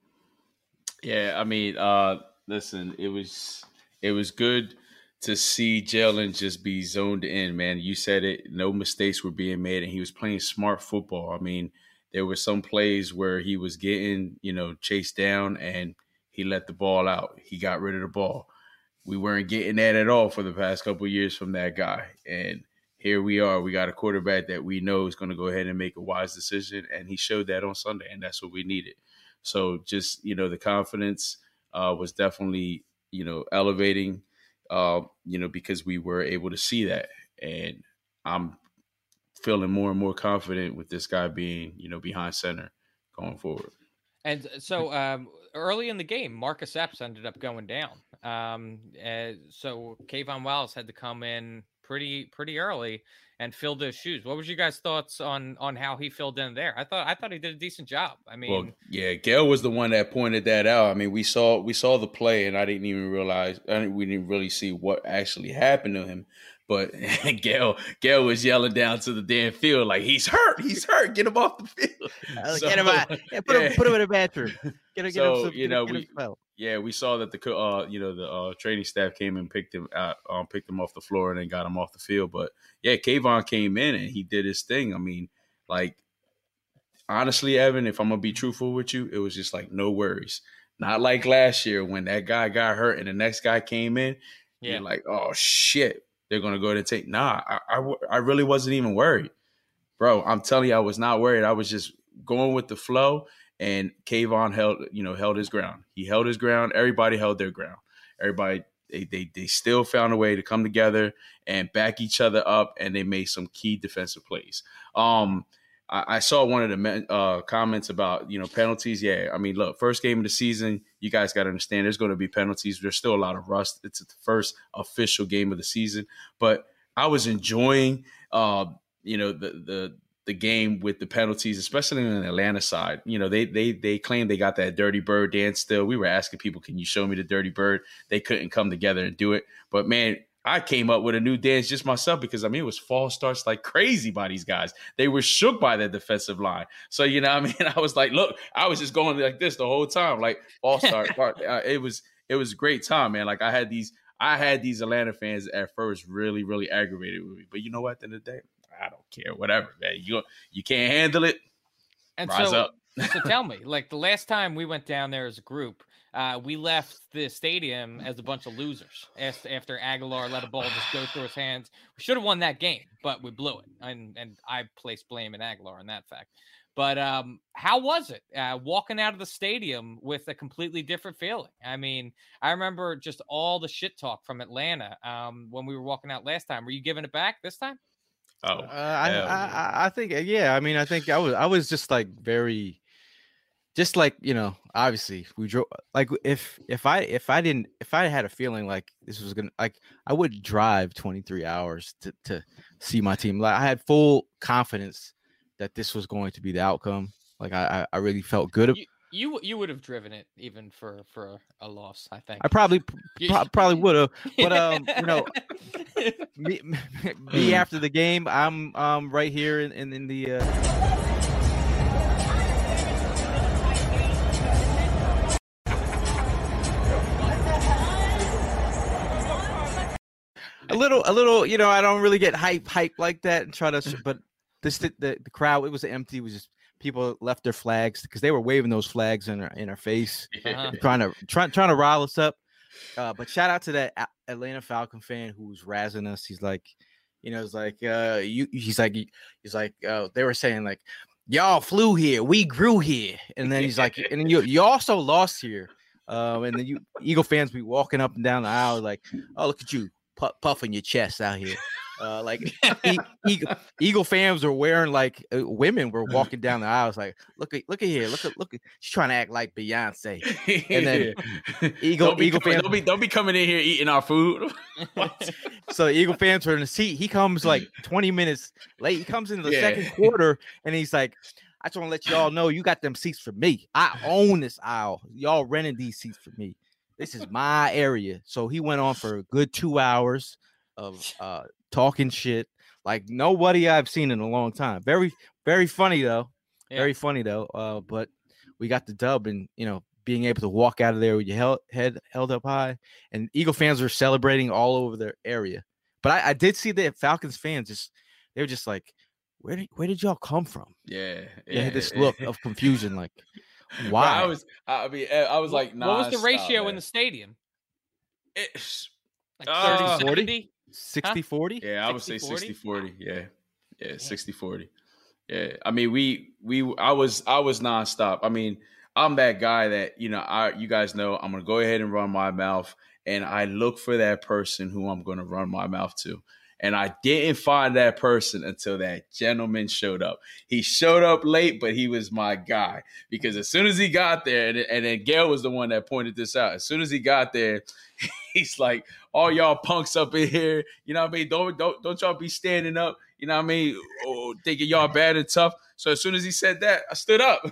Yeah, I mean, uh, listen, it was it was good to see Jalen just be zoned in, man. You said it, no mistakes were being made, and he was playing smart football. I mean, there were some plays where he was getting, you know, chased down, and he let the ball out. He got rid of the ball. We weren't getting that at all for the past couple of years from that guy. And here we are. We got a quarterback that we know is going to go ahead and make a wise decision, and he showed that on Sunday, and that's what we needed. So just, you know, the confidence uh, was definitely, you know, elevating. uh, you know, because we were able to see that. And I'm feeling more and more confident with this guy being, you know, behind center going forward. And so um, early in the game, Marcus Epps ended up going down. Um, uh, so Kayvon Wallace had to come in pretty pretty early and fill those shoes. What was your guys' thoughts on on how he filled in there? I thought I thought he did a decent job. I mean, well, yeah, Gail was the one that pointed that out. I mean, we saw we saw the play, and I didn't even realize I didn't, we didn't really see what actually happened to him. But Gail, Gail was yelling down to the damn field like, he's hurt, he's hurt, get him off the field. So, get him out, yeah, put, yeah. Him, put him in the bathroom. Get him, so, get him, you get know, him, we, get him yeah, we saw that the uh, you know, the uh, training staff came and picked him out, um, picked him off the floor and then got him off the field. But yeah, Kayvon came in and he did his thing. I mean, like, honestly, Evan, if I'm gonna be truthful with you, it was just like no worries. Not like last year when that guy got hurt and the next guy came in. Yeah, you're like, oh shit. They're going to go ahead and take. Nah, I, I, I really wasn't even worried. Bro, I'm telling you, I was not worried. I was just going with the flow, and Kayvon held, you know, held his ground. He held his ground. Everybody held their ground. Everybody, they, they, they still found a way to come together and back each other up, and they made some key defensive plays. Um, I, I saw one of the uh, comments about, you know, penalties. Yeah, I mean, look, first game of the season, you guys got to understand there's going to be penalties. There's still a lot of rust. It's the first official game of the season. But I was enjoying, uh, you know, the the the game with the penalties, especially on the Atlanta side. You know, they they they claim they got that dirty bird dance still. We were asking people, can you show me the dirty bird? They couldn't come together and do it. But, man, I came up with a new dance just myself because, I mean, it was false starts like crazy by these guys. They were shook by that defensive line. So, you know what I mean? I was like, look, I was just going like this the whole time, like false start. uh, it was it was a great time, man. Like I had these I had these Atlanta fans at first really, really aggravated with me. But you know what? At the end of the day, I don't care. Whatever, man. You, you can't handle it. And rise so, up. So tell me, like the last time we went down there as a group, uh, we left the stadium as a bunch of losers after, after Aguilar let a ball just go through his hands. We should have won that game, but we blew it. And and I place blame in Aguilar on that fact. But um, how was it uh, walking out of the stadium with a completely different feeling? I mean, I remember just all the shit talk from Atlanta um, when we were walking out last time. Were you giving it back this time? Oh, uh, I, I, I think, yeah. I mean, I think I was, I was just like very, just like, you know, obviously we drove, like if, if I, if I didn't, if I had a feeling like this was going to, like, I would drive twenty-three hours to, to see my team. Like I had full confidence that this was going to be the outcome. Like I, I really felt good. You, you, you would have driven it even for, for a, a loss, I think. I probably, pro- probably would have, but um, you know, me, me after the game, I'm um right here in in, in the. Uh... A little, a little, you know, I don't really get hype, hype like that, and try to, but this, the, the, the crowd, it was empty. It was just people left their flags because they were waving those flags in our in our face, uh-huh. trying to trying trying to rile us up. Uh, but shout out to that Atlanta Falcon fan who was razzing us. He's like, you know, it's like, uh, you. He's like, he's like, uh, they were saying like, y'all flew here, we grew here, and then he's like, and then you you also lost here. Um, and then you Eagle fans be walking up and down the aisle like, oh, look at you pu- puffing your chest out here. Uh, like e- Eagle, Eagle fans are wearing like uh, women were walking down the aisles like, look at look at here, look at look at she's trying to act like Beyonce. And then Eagle don't be Eagle coming, fans don't be don't be coming in here eating our food. So the Eagle fans are in the seat. He comes like twenty minutes late. He comes into the yeah. second quarter and he's like, I just want to let y'all know you got them seats for me. I own this aisle. Y'all rented these seats for me. This is my area. So he went on for a good two hours of uh talking shit like nobody I've seen in a long time. Very, very funny though. Yeah. Very funny though. Uh, but we got the dub, and you know, being able to walk out of there with your held, head held up high, and Eagle fans were celebrating all over their area. But I, I did see that Falcons fans just they were just like, where did where did y'all come from? Yeah, they yeah. had this look of confusion, like why? I was, I mean, I was like, nah, what was the ratio in the stadium? It's like thirty forty. sixty forty? Yeah, I would say sixty forty. Yeah. Yeah, sixty forty. Yeah. I mean, we we I was I was nonstop. I mean, I'm that guy that, you know, I you guys know I'm going to go ahead and run my mouth and I look for that person who I'm going to run my mouth to. And I didn't find that person until that gentleman showed up. He showed up late, but he was my guy. Because as soon as he got there, and, and then Gail was the one that pointed this out. As soon as he got there, he's like, all y'all punks up in here, you know what I mean? Don't don't don't y'all be standing up, you know what I mean? Or thinking y'all bad and tough. So as soon as he said that, I stood up.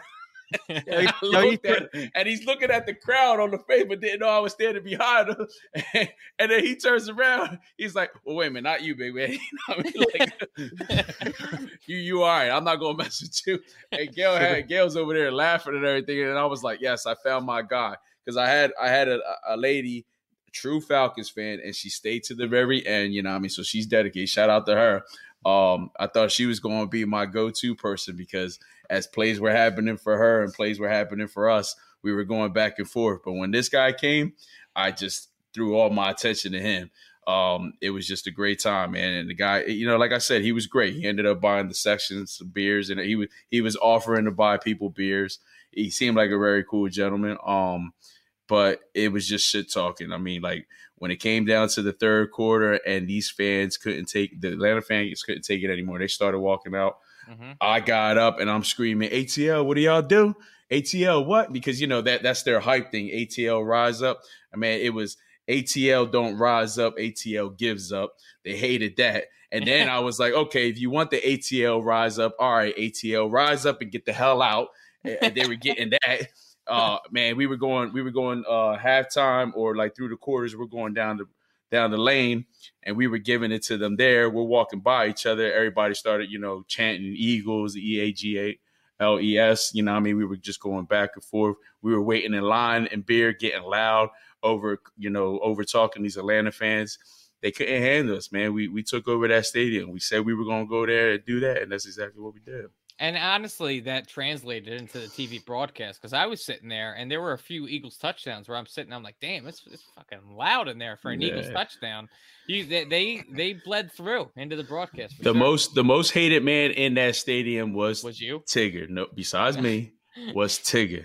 I looked at him, and he's looking at the crowd on the face, but didn't know I was standing behind him. And, and then he turns around. He's like, "Well, wait a minute, not you, big man. You know what I mean? Like, you, you all right? I'm not gonna mess with you." And Gail had Gail's over there laughing and everything, and I was like, "Yes, I found my guy." Because I had I had a, a lady, a true Falcons fan, and she stayed to the very end. You know what I mean? So she's dedicated. Shout out to her. Um, I thought she was going to be my go-to person because as plays were happening for her and plays were happening for us, we were going back and forth. But when this guy came, I just threw all my attention to him. Um, it was just a great time, man. And the guy, you know, like I said, he was great. He ended up buying the sections some beers, and he was he was offering to buy people beers. He seemed like a very cool gentleman. Um, but it was just shit talking. I mean, like when it came down to the third quarter and these fans couldn't take the Atlanta fans couldn't take it anymore. They started walking out. Mm-hmm. I got up and I'm screaming, A T L, what do y'all do? A T L, what? Because, you know, that that's their hype thing. A T L rise up. I mean, it was A T L don't rise up. A T L gives up. They hated that. And then I was like, okay, if you want the A T L rise up, all right, A T L rise up and get the hell out. And they were getting that. Uh, man, we were going, we were going uh, halftime or like through the quarters. We're going down the down the lane, and we were giving it to them there. We're walking by each other. Everybody started, you know, chanting Eagles, E A G A L E S. You know what I mean? We were just going back and forth. We were waiting in line and beer, getting loud over, you know, over talking these Atlanta fans. They couldn't handle us, man. We we took over that stadium. We said we were going to go there and do that, and that's exactly what we did. And honestly, that translated into the T V broadcast because I was sitting there and there were a few Eagles touchdowns where I'm sitting, I'm like, damn, it's, it's fucking loud in there for an yeah. Eagles touchdown. You, they, they they bled through into the broadcast. For the sure. most the most hated man in that stadium was was you Tigger. No, besides me, was Tigger.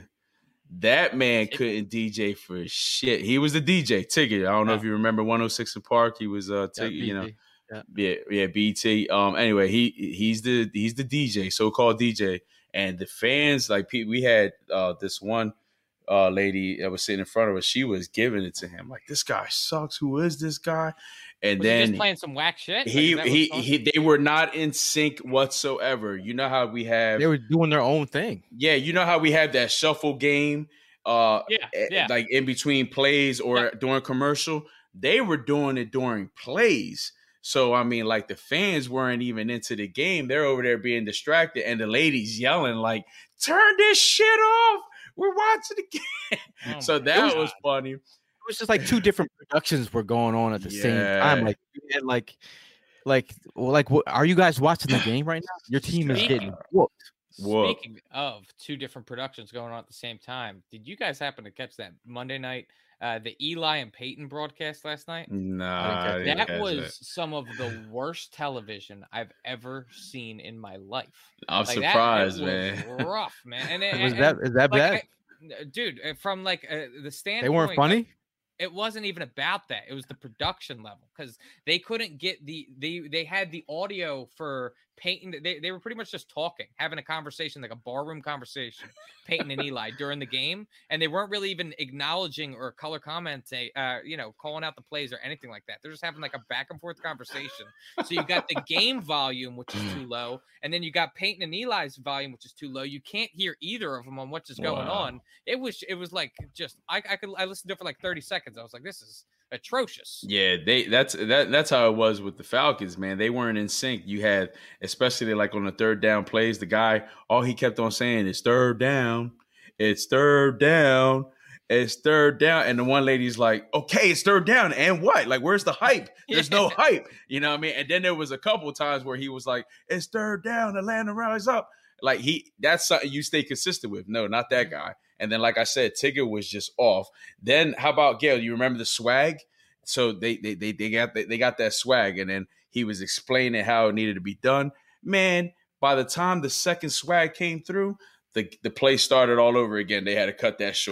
That man couldn't D J for shit. He was the D J, Tigger. I don't know oh. if you remember one oh six in Park. He was uh, Tigger, you know. Yeah. yeah, yeah, B T. Um, anyway, he he's the he's the D J, so-called D J, and the fans like we had uh, this one uh, lady that was sitting in front of us. She was giving it to him like, "This guy sucks. Who is this guy?" And was then he just playing some whack shit. He like, he he. They were not in sync whatsoever. You know how we have they were doing their own thing. Yeah, you know how we have that shuffle game. Uh, yeah, yeah. like in between plays or yeah. during commercial. They were doing it during plays. So, I mean, like the fans weren't even into the game. They're over there being distracted. And the ladies yelling like, turn this shit off. We're watching the game. Oh so that God. was funny. It was just like two different productions were going on at the yeah. same time. Like, and like, like, well, like, what, are you guys watching the game right now? Your team is getting whooped. Speaking of two different productions going on at the same time, did you guys happen to catch that Monday night? Uh, the Eli and Peyton broadcast last night. Nah, that was that. some of the worst television I've ever seen in my life. I'm like surprised, that, man. Was rough, man. And it, was that is that like, bad, I, dude? From like uh, the standpoint, they weren't funny. It wasn't even about that. It was the production level because they couldn't get the they they had the audio for Peyton. They, they were pretty much just talking, having a conversation, like a barroom conversation, Peyton and Eli during the game. And they weren't really even acknowledging or color commenting, uh, you know, calling out the plays or anything like that. They're just having like a back and forth conversation. So you got the game volume, which is too low. And then you got Peyton and Eli's volume, which is too low. You can't hear either of them on what's going wow. on. It was, it was like just, I, I could, I listened to it for like thirty seconds. I was like, this is atrocious. Yeah, they that's that that's how it was with the Falcons, man. They weren't in sync. You had, especially like on the third down plays, the guy, all he kept on saying is third down, it's third down, it's third down. And the one lady's like, okay, it's third down. And what? Like, where's the hype? There's yeah. no hype. You know what I mean? And then there was a couple of times where he was like, it's third down, Atlanta rise up. Like he that's something you stay consistent with. No, not that guy. And then, like I said, Tigger was just off. Then how about Gail? You remember the swag? So they they they, they got they got that swag, and then he was explaining how it needed to be done. Man, by the time the second swag came through, the the play started all over again. They had to cut that short.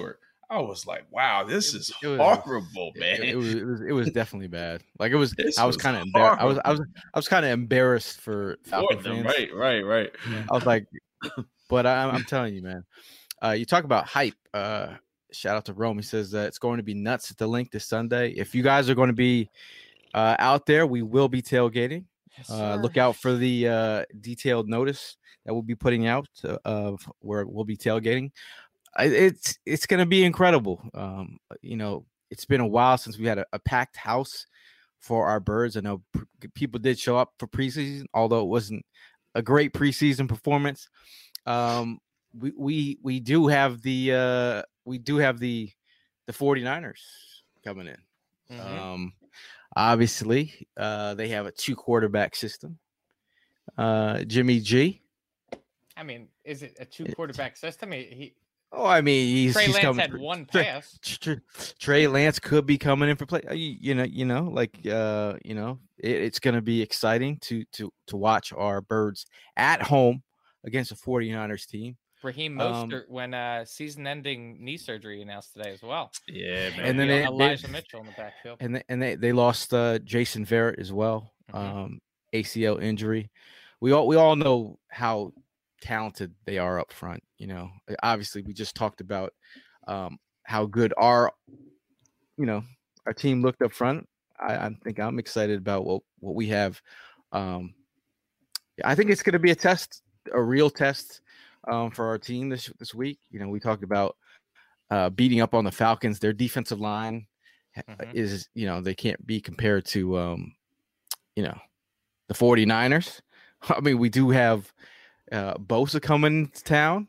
I was like, wow, this is it was, horrible, man. It, it, was, it was it was definitely bad. Like it was. This I was, was kind of embarrassed. I was I was I was kind of embarrassed for Falcon For them, fans. right, right, right. I was like, but I, I'm telling you, man. Uh, you talk about hype. Uh, shout out to Rome. He says that it's going to be nuts at the Link this Sunday. If you guys are going to be uh, out there, we will be tailgating. Yes, uh, look out for the uh, detailed notice that we'll be putting out uh, of where we'll be tailgating. It's it's going to be incredible. Um, you know, it's been a while since we had a, a packed house for our birds. I know p- people did show up for preseason, although it wasn't a great preseason performance. Um, we we we do have the uh, we do have the the 49ers coming in. Mm-hmm. Um, obviously, uh, they have a two quarterback system. Uh, Jimmy G. I mean, is it a two quarterback system? He, he Oh, I mean, he's, Trey he's Lance coming. had one pass. Trey, Trey Lance could be coming in for play. You, you know, you know, like uh, you know, it, it's going to be exciting to to to watch our birds at home against a 49ers team. Raheem Mostert um, when uh, season-ending knee surgery announced today as well. Yeah, man. And then they, Elijah they, Mitchell in the backfield. And they, and they they lost uh, Jason Verrett as well, mm-hmm. um, A C L injury. We all we all know how talented they are up front. You know, obviously we just talked about um, how good our, you know, our team looked up front. I, I think I'm excited about what, what we have. Um, I think it's going to be a test, a real test um, for our team this, this week. You know, we talked about uh, beating up on the Falcons. Their defensive line mm-hmm. is, you know, they can't be compared to, um, you know, the 49ers. I mean, we do have Uh, Bosa coming to town.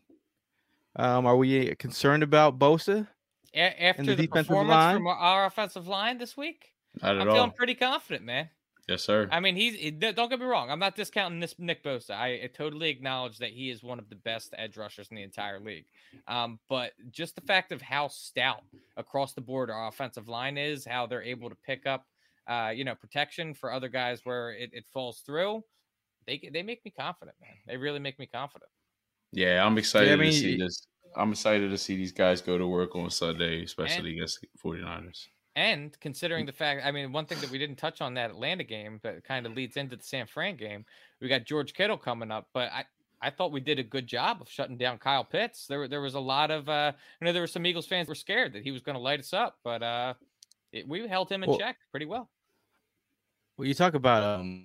Um, are we concerned about Bosa? A- after the, the performance line? From our offensive line this week, Not at I'm all. feeling pretty confident, man. Yes, sir. I mean, he's. He, don't get me wrong. I'm not discounting this Nick Bosa. I, I totally acknowledge that he is one of the best edge rushers in the entire league. Um, but just the fact of how stout across the board our offensive line is, how they're able to pick up, uh, you know, protection for other guys where it, it falls through. They they make me confident, man. They really make me confident. Yeah, I'm excited yeah, I mean, to see this. I'm excited to see these guys go to work on Sunday, especially and, against the 49ers. And considering the fact, I mean, one thing that we didn't touch on that Atlanta game that kind of leads into the San Fran game, we got George Kittle coming up, but I, I thought we did a good job of shutting down Kyle Pitts. There there was a lot of, uh, I know there were some Eagles fans who were scared that he was going to light us up, but uh, it, we held him in well, check pretty well. Well, you talk about um.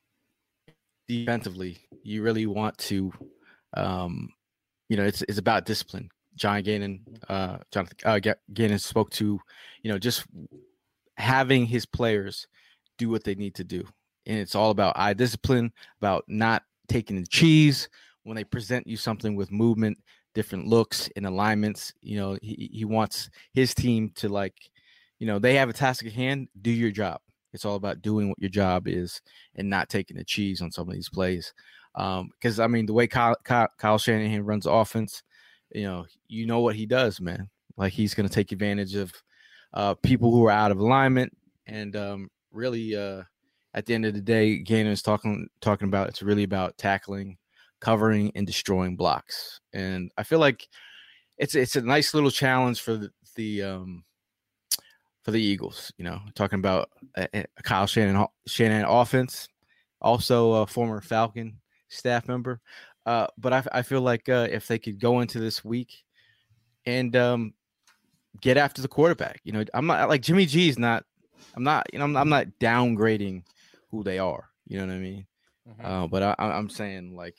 defensively, you really want to, um, you know, it's it's about discipline. John Gannon, uh, Jonathan uh, Gannon spoke to, you know, just having his players do what they need to do, and it's all about eye discipline, about not taking the cheese when they present you something with movement, different looks and alignments. You know, he he wants his team to, like, you know, they have a task at hand. Do your job. It's all about doing what your job is and not taking the cheese on some of these plays. Because, um, I mean, the way Kyle, Kyle, Kyle Shanahan runs offense, you know, you know what he does, man. Like, he's going to take advantage of uh, people who are out of alignment. And um, really, uh, at the end of the day, Gannon is talking talking about it's really about tackling, covering, and destroying blocks. And I feel like it's it's a nice little challenge for the, the um, for the Eagles, you know, talking about a, a Kyle Shanahan, Shanahan offense, also a former Falcon staff member. Uh, but I, I feel like uh, if they could go into this week and um, get after the quarterback, you know, I'm not like Jimmy G is not, I'm not, you know, I'm, I'm not downgrading who they are, you know what I mean? Mm-hmm. Uh, but I, I'm saying, like,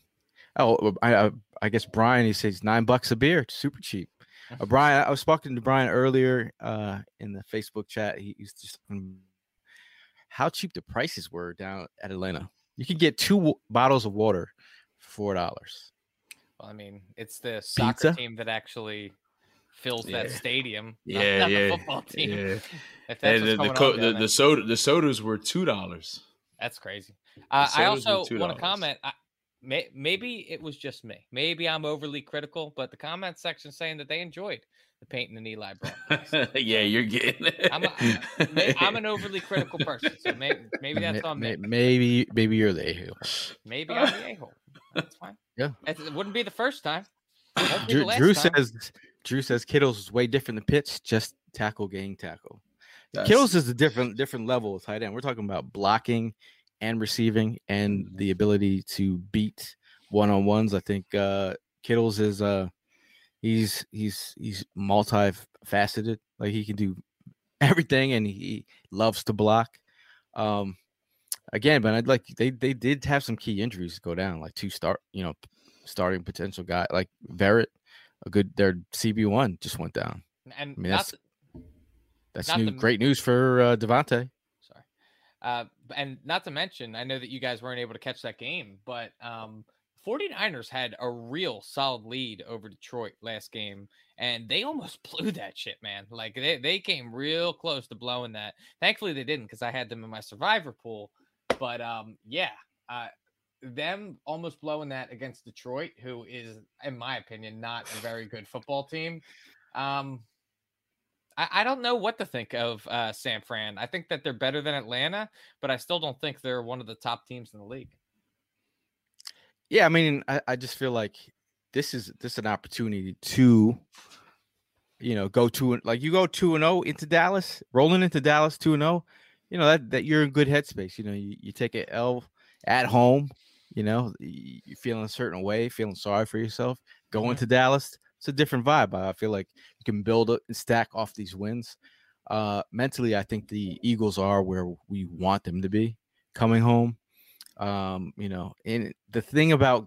oh, I, I, I guess Brian, he says nine bucks a beer, super cheap. Uh, Brian, I was talking to Brian earlier uh, in the Facebook chat. He, he's just talking how cheap the prices were down at Atlanta. You can get two w- bottles of water for four dollars. Well, I mean, it's the soccer Pizza? team that actually fills Yeah. that stadium. Yeah, not, not yeah, the football team. yeah. If that's And what's the the, going co- on the, down the soda the sodas were two dollars. That's crazy. Uh, I sodas were also two want to dollars. comment. I, may, maybe it was just me. Maybe I'm overly critical, but the comment section saying that they enjoyed the Peyton and Eli broadcast. Yeah, you're getting it. I'm, a, may- I'm an overly critical person, so maybe, maybe that's on me. Maybe maybe you're the a-hole. Maybe I'm the a-hole. That's fine. Yeah. It wouldn't be the first time. Won't be Drew, the last Drew time. says Drew says Kittles is way different than Pitts, just tackle, gang tackle. That's- Kittles is a different different level of tight end. We're talking about blocking and receiving and the ability to beat one on ones. I think uh, Kittles is uh he's he's he's multifaceted. Like he can do everything, and he loves to block. Um, again, but I'd like they they did have some key injuries go down, like two start you know starting potential guy like Verrett, a good their C B one just went down. And I mean, not that's to- that's not new, the- great news for uh, Devontae. Sorry. Uh, and not to mention, I know that you guys weren't able to catch that game, but um, 49ers had a real solid lead over Detroit last game, and they almost blew that shit, man. Like, they, they came real close to blowing that. Thankfully, they didn't because I had them in my survivor pool. But, um, yeah, uh, them almost blowing that against Detroit, who is, in my opinion, not a very good football team. Um, I, I don't know what to think of uh, San Fran. I think that they're better than Atlanta, but I still don't think they're one of the top teams in the league. Yeah, I mean, I, I just feel like this is this is an opportunity to, you know, go to like you go two and zero into Dallas, rolling into Dallas two and zero. You know that that you're in good headspace. You know, you, you take an L at home. You know, you're feeling a certain way, feeling sorry for yourself. Going Mm-hmm. to Dallas, it's a different vibe. I feel like you can build up and stack off these wins. Uh, mentally, I think the Eagles are where we want them to be coming home. Um, you know, and the thing about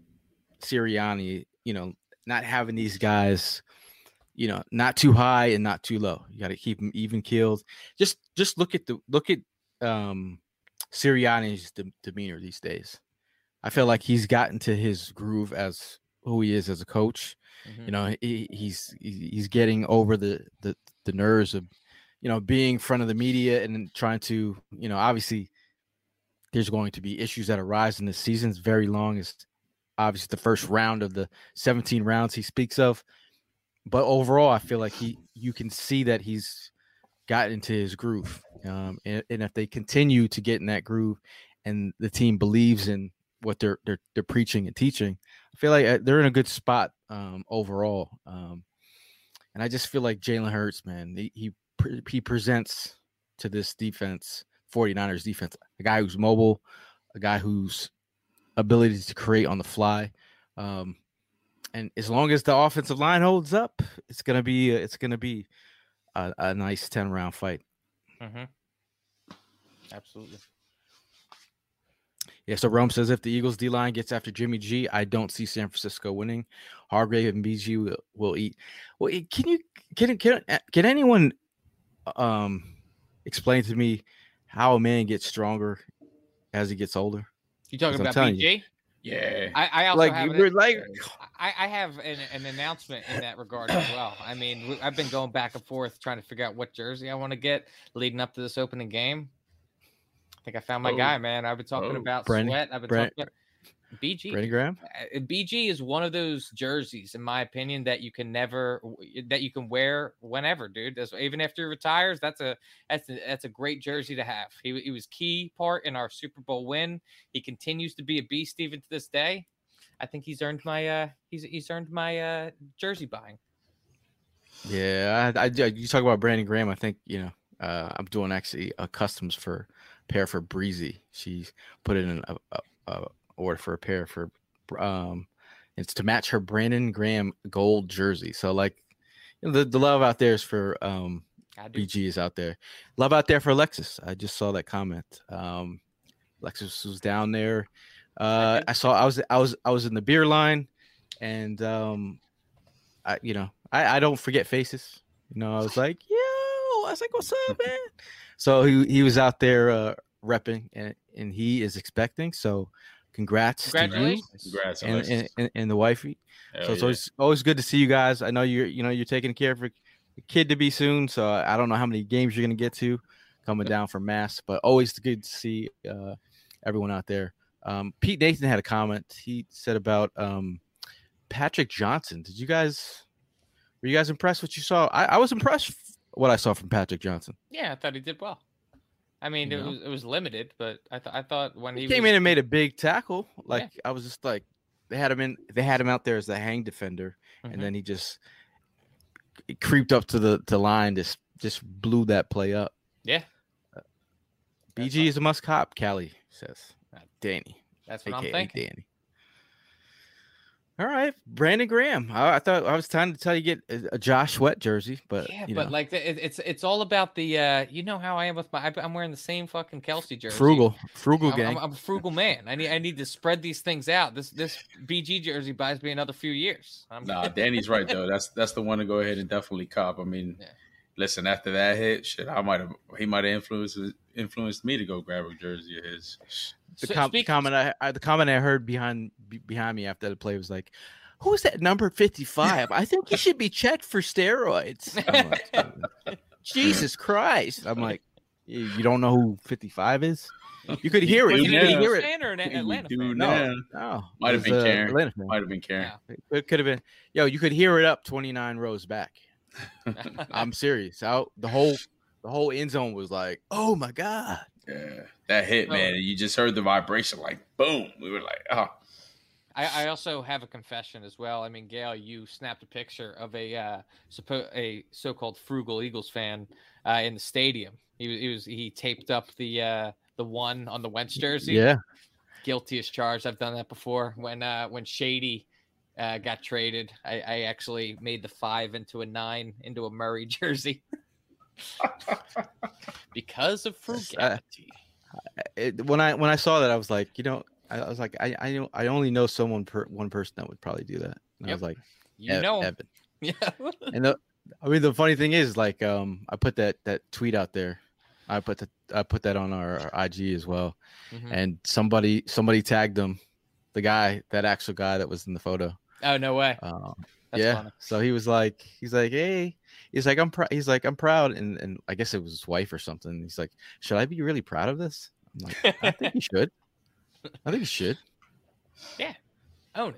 Sirianni, you know, not having these guys, you know, not too high and not too low. You got to keep them even keeled. Just, just look at the look at um, Sirianni's de- demeanor these days. I feel like he's gotten to his groove as who he is as a coach. Mm-hmm. You know, he, he's he's getting over the, the the nerves of, you know, being in front of the media and trying to, you know, obviously there's going to be issues that arise in this season. It's very long. It's obviously the first round of the seventeen rounds he speaks of. But overall, I feel like he you can see that he's got into his groove. Um, and, and if they continue to get in that groove and the team believes in what they're they're they're preaching and teaching, I feel like they're in a good spot um, overall. Um, and I just feel like Jalen Hurts, man, he he, he presents to this defense, 49ers defense, a guy who's mobile, a guy whose ability to create on the fly. Um, and as long as the offensive line holds up, it's gonna be it's gonna be a, a nice ten round fight. Mm-hmm. Absolutely. Yeah, so Rome says if the Eagles D line gets after Jimmy G, I don't see San Francisco winning. Hargrave and B G will, will eat. Well, can you can can can anyone um explain to me how a man gets stronger as he gets older? You talking 'Cause I'm about telling B G? you. Yeah. I, I also Like have we're an, like I, I have an, an announcement in that regard as well. I mean, we- I've been going back and forth trying to figure out what jersey I want to get leading up to this opening game. I think I found my Oh. guy, man. I've been talking Oh. about Brandon- sweat. I've been Brand- talking about B G. Brady Graham. Uh, B G is one of those jerseys, in my opinion, that you can never that you can wear whenever, dude. That's, even after he retires, that's a that's a, that's a great jersey to have. He he was key part in our Super Bowl win. He continues to be a beast even to this day. I think he's earned my uh he's he's earned my uh jersey buying. Yeah, I, I you talk about Brandon Graham. I think you know uh, I'm doing actually a customs for pair for Breezy. She's put in a, a, a order for a pair for um, it's to match her Brandon Graham gold jersey. So like you know, the the love out there is for um I do. B G is out there. Love out there for Alexis. I just saw that comment. Um, Alexis was down there. Uh, I saw I was I was I was in the beer line, and um, I you know I, I don't forget faces. You know I was like yo, I was like what's up, man? So he he was out there uh, repping, and and he is expecting. So congrats to you Congratulations. Congrats, and, Alexis. and, and, and the wifey. Hell So it's yeah. always always good to see you guys. I know you're you know you're taking care of a kid to be soon, so I don't know how many games you're gonna get to coming down from Mass, but always good to see uh, everyone out there. Um, Pete Nathan had a comment. He said about um, Patrick Johnson. Did you guys were you guys impressed with what you saw? I, I was impressed with what I saw from Patrick Johnson. Yeah, I thought he did well. I mean, You it know? was it was limited, but I thought I thought when He he, came was, in and made a big tackle. Like I was just like they had him in. They had him out there as the hang defender, Mhm. and then he just creeped up to the to line, just just blew that play up. Yeah. Uh, B G is a must cop, Callie says. Uh, Danny. That's what A K A I'm thinking. Danny. All right, Brandon Graham. I, I thought I was trying to tell you get a, a Josh Sweat jersey, but yeah, you but know. like it, it's it's all about the uh, you know how I am with my. I'm wearing the same fucking Kelsey jersey. Frugal, frugal I'm, gang. I'm, I'm a frugal man. I need I need to spread these things out. This this B G jersey buys me another few years. I'm... Nah, Danny's right though. That's that's the one to go ahead and definitely cop. I mean, yeah. Listen, after that hit, shit, I might have he might have influenced influenced me to go grab a jersey of his. The com- Speak- comment I, I the comment I heard behind be, behind me after the play was like, "Who's that number fifty-five? I think he should be checked for steroids." I'm like, Jesus Christ! I'm like, you, you don't know who fifty-five is? You could hear it. Was You it could an hear Eagles it. fan or an Atlanta do fan? now. No, no, Might have it been was, uh, Karen. Atlanta fan. Might have been Karen. Yeah. It could have been. Yo, you could hear it up twenty-nine rows back. I'm serious. Out the whole the whole end zone was like, oh my god. Yeah, that hit, man. Oh. You just heard the vibration, like boom. We were like, oh. I, I also have a confession as well. I mean, Gail, you snapped a picture of a uh, suppo- a so-called frugal Eagles fan uh, in the stadium. He was he was he taped up the uh, the one on the Wentz jersey. Yeah, guilty as charged. I've done that before. When uh, when Shady uh, got traded, I, I actually made the five into a nine into a Murray jersey because of frugality. Uh, it, when I when I saw that, I was like, you know. I was like, I I, know, I only know someone per one person that would probably do that. And yep. I was like, you know, Evan. Yeah. And the, I mean, the funny thing is, like, um, I put that that tweet out there. I put the I put that on our, our I G as well, mm-hmm. and somebody somebody tagged him, the guy, that actual guy that was in the photo. Oh no way! Um, yeah. Funny. So he was like, he's like, hey, he's like, I'm proud. He's like, I'm proud, and and I guess it was his wife or something. He's like, should I be really proud of this? I'm like, I think you should. I think you should. Yeah, own it.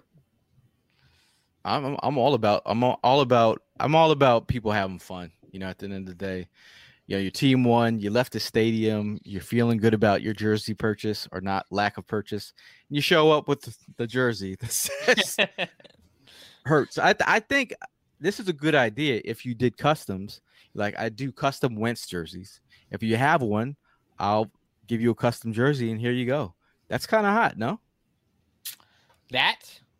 I'm, I'm I'm all about I'm all, all about I'm all about people having fun. You know, at the end of the day, you know, your team won. You left the stadium. You're feeling good about your jersey purchase or not lack of purchase. And you show up with the, the jersey that says hurts. I I think this is a good idea if you did customs. Like I do custom Wentz jerseys. If you have one, I'll give you a custom jersey, and here you go. That's kind of hot, no? That?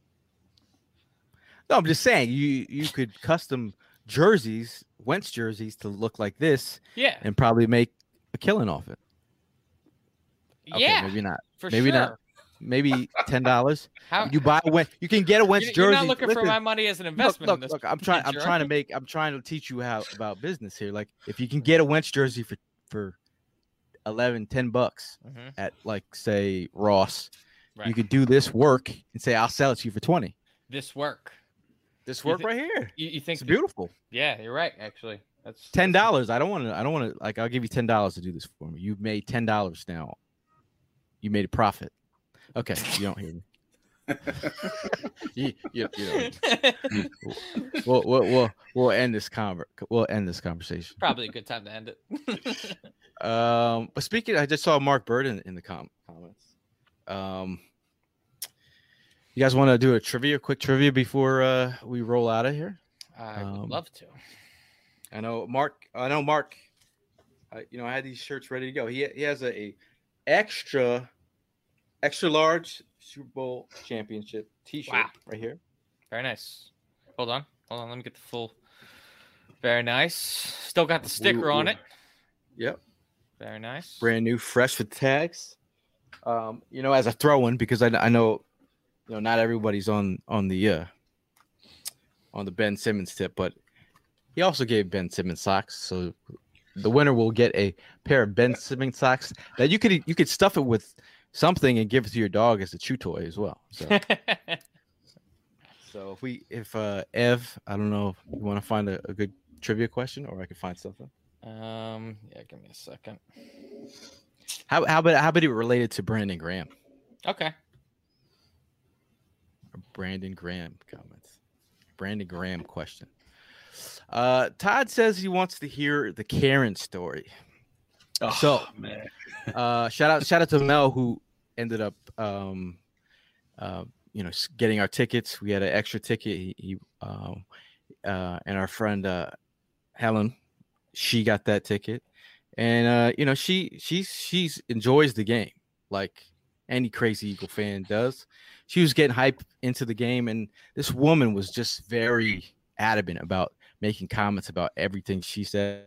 No, I'm just saying you you could custom jerseys, Wentz jerseys, to look like this, yeah, and probably make a killing off it. Okay, yeah, maybe not. For maybe sure. not. Maybe ten dollars. How you buy a Wentz? You can get a Wentz you're, jersey. You're not looking Listen, for my money as an investment. Look, in this look, look I'm trying. I'm trying to make. I'm trying to teach you how about business here. Like if you can get a Wentz jersey for for eleven, ten bucks mm-hmm. at like say Ross. Right. You could do this work and say, I'll sell it to you for twenty. This work. This work th- right here. You, you think it's beautiful. Yeah, you're right. Actually, that's ten dollars. I don't want to, I don't want to, like, I'll give you ten dollars to do this for me. You've made ten dollars now. You made a profit. Okay. You don't hear me. you, you, you know. we'll, we'll, we'll, we'll end this conver- We'll end this conversation. Probably a good time to end it. um, but speaking, I just saw Mark Bird in, in the com- comments. Um, you guys want to do a trivia, quick trivia before uh, we roll out of here? I would um, love to. I know Mark. I know Mark. Uh, you know, I had these shirts ready to go. He he has a, a extra, extra large Super Bowl championship T-shirt wow. right here. Very nice. Hold on, hold on. Let me get the full. Very nice. Still got the sticker ooh, on ooh. it. Yep. Very nice. Brand new, fresh with tags. Um, you know, as a throw-in, because I, I know, you know, not everybody's on on the uh, on the Ben Simmons tip, but he also gave Ben Simmons socks, so the winner will get a pair of Ben Simmons socks that you could you could stuff it with something and give it to your dog as a chew toy as well. So, so if we if uh, Ev, I don't know if you want to find a, a good trivia question, or I could find something. Um, yeah, give me a second. How how about how about it related to Brandon Graham? Okay. Brandon Graham comments. Brandon Graham question. Uh, Todd says he wants to hear the Karen story. Oh, so, man. uh, shout out shout out to Mel who ended up um, uh, you know, getting our tickets. We had an extra ticket. He, he um, uh, and our friend uh, Helen, she got that ticket, and uh, you know she she's she's enjoys the game like any crazy Eagle fan does. She was getting hyped into the game, and this woman was just very adamant about making comments about everything she said.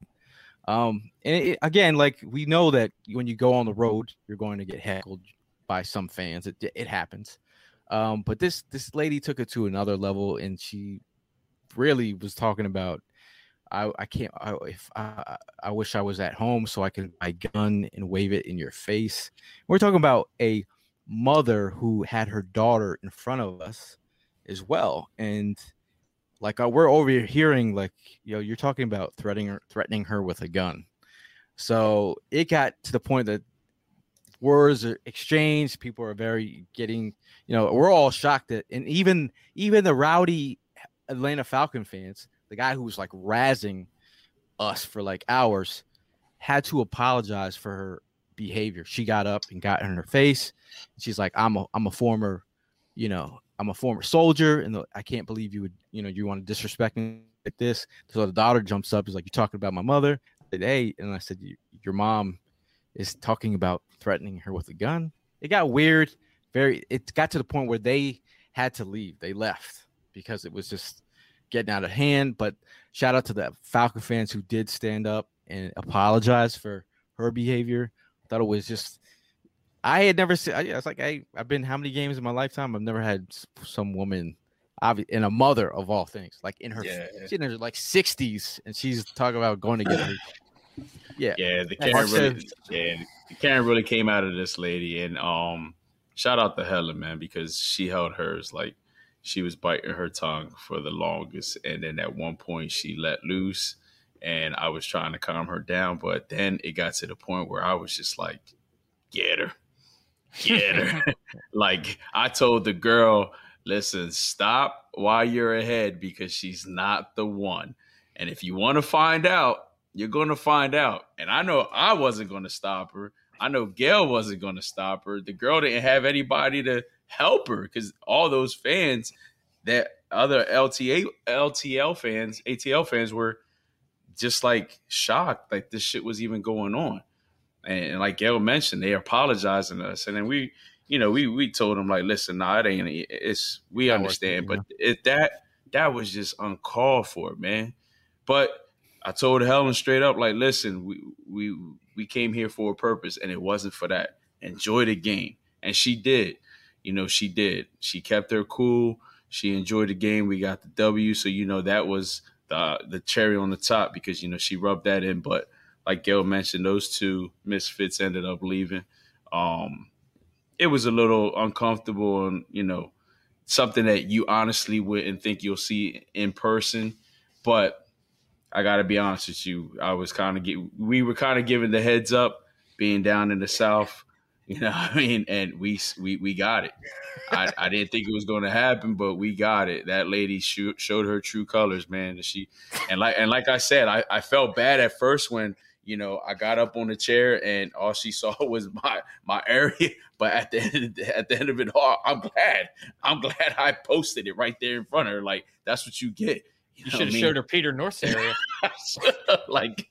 Um, and it, again, like we know that when you go on the road, you're going to get heckled by some fans. It it happens. Um, but this this lady took it to another level, and she really was talking about, I I can't I, if I I wish I was at home so I could buy a gun and wave it in your face. We're talking about a mother who had her daughter in front of us as well, and like uh, we're over here hearing like, you know, you're talking about threatening her, threatening her with a gun. So it got to the point that words are exchanged. People are very getting, you know, we're all shocked that, and even even the rowdy Atlanta Falcon fans, the guy who was like razzing us for like hours, had to apologize for her behavior. She got up and got in her face. She's like, I'm a I'm a former, you know, I'm a former soldier, and the, I can't believe you would, you know, you want to disrespect me like this. So the daughter jumps up, is like, you're talking about my mother. I said, hey, and I said, your mom is talking about threatening her with a gun. It got weird. Very, it got to the point where they had to leave. They left because it was just getting out of hand. But shout out to the Falcon fans who did stand up and apologize for her behavior. I thought it was just, I had never seen, I was like, I, I've been how many games in my lifetime? I've never had some woman, obviously, and a mother of all things, like in her, yeah. she's in her like sixties, and she's talking about going to get her. Yeah, yeah. The Karen really, yeah, the Karen really came out of this lady, and um, shout out to Helen, man, because she held hers. Like she was biting her tongue for the longest, and then at one point she let loose, and I was trying to calm her down, but then it got to the point where I was just like, get her. Get her. Like I told the girl, listen, stop while you're ahead because she's not the one. And if you want to find out, you're going to find out. And I know I wasn't going to stop her. I know Gail wasn't going to stop her. The girl didn't have anybody to help her because all those fans, that other L T A, L T L fans, A T L fans were just like shocked like this shit was even going on. And like Gail mentioned, they apologizing to us. And then we, you know, we we told them like, listen, nah, it ain't, it's, we understand. But it, that, that was just uncalled for, man. But I told Helen straight up, like, listen, we, we, we came here for a purpose and it wasn't for that. Enjoy the game. And she did, you know, she did. She kept her cool. She enjoyed the game. We got the W. So, you know, that was the, the cherry on the top because, you know, she rubbed that in. But like Gail mentioned, those two misfits ended up leaving. Um, it was a little uncomfortable and, you know, something that you honestly wouldn't think you'll see in person. But I got to be honest with you. I was kind of get, we were kind of given the heads up being down in the South, you know what I mean? And we, we, we got it. I, I didn't think it was going to happen, but we got it. That lady sh- showed her true colors, man. And she, and like, and like I said, I, I felt bad at first when, you know, I got up on the chair and all she saw was my, my area. But at the end of the, at the end of it all, I'm glad. I'm glad I posted it right there in front of her. Like, that's what you get. You, you should have showed her Peter North's area. like,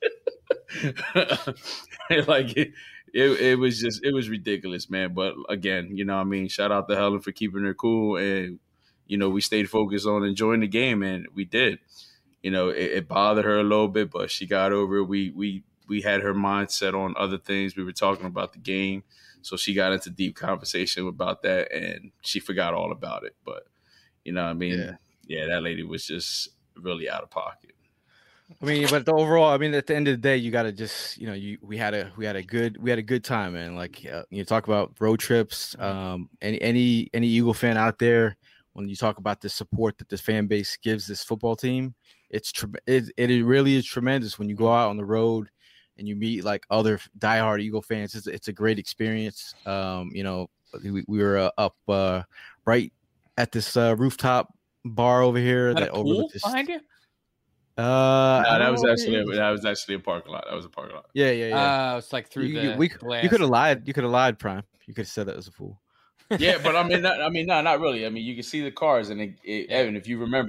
like it, it, it was just, it was ridiculous, man. But again, you know what I mean? Shout out to Helen for keeping her cool. And, you know, we stayed focused on enjoying the game, and we did. You know, it, it bothered her a little bit, but she got over it. We, we, we had her mindset on other things. We were talking about the game. So she got into deep conversation about that, and she forgot all about it. But, you know what I mean? Yeah, yeah that lady was just really out of pocket. I mean, but the overall, I mean, at the end of the day, you got to just, you know, you we had a we had a good we had a good time, man. Like uh, you talk about road trips. Um, any any any Eagle fan out there, when you talk about the support that this fan base gives this football team, it's it it really is tremendous when you go out on the road and you meet like other diehard Eagle fans. It's, it's a great experience. Um, you know, we, we were uh, up uh, right at this uh, rooftop bar over here that, that overlooks this. Behind you. Uh, no, that was actually a, that was actually a parking lot. That was a parking lot. Yeah, yeah, yeah. Uh, it's like through you, the you, we, glass. You could have lied. You could have lied, Prime. You could have said that was a fool. Yeah, but I mean, not, I mean, no, not really. I mean, you can see the cars, and it, it, Evan, if you remember,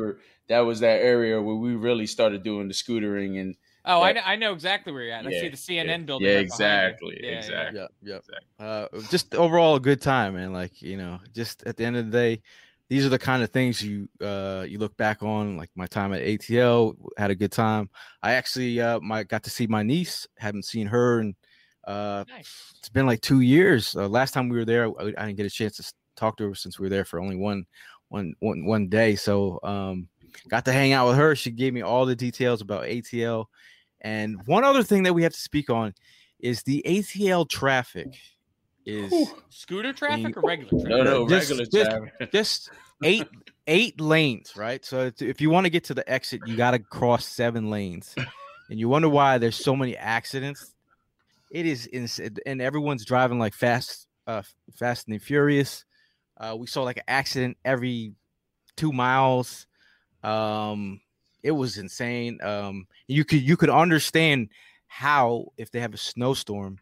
that was that area where we really started doing the scootering and. Oh, that, I, I know exactly where you're at. yeah, I see the C N N yeah, building. Yeah, right exactly, yeah, exactly. Yeah, yeah. Exactly. Uh, just overall a good time, man. Like, you know, just at the end of the day, these are the kind of things you uh you look back on. Like my time at A T L, had a good time. I actually uh my got to see my niece. Haven't seen her in uh nice. It's been like two years. Uh, last time we were there, I, I didn't get a chance to talk to her since we were there for only one one one one day. So um got to hang out with her. She gave me all the details about A T L. And one other thing that we have to speak on is the A T L traffic is Ooh, scooter traffic in, or regular traffic? No, no, just, regular just, traffic. Just eight eight lanes, right? So if you want to get to the exit, you got to cross seven lanes. And you wonder why there's so many accidents. It is insane, and everyone's driving like fast, uh, fast and furious. Uh, we saw like an accident every two miles. Um, It was insane. Um, you could you could understand how if they have a snowstorm,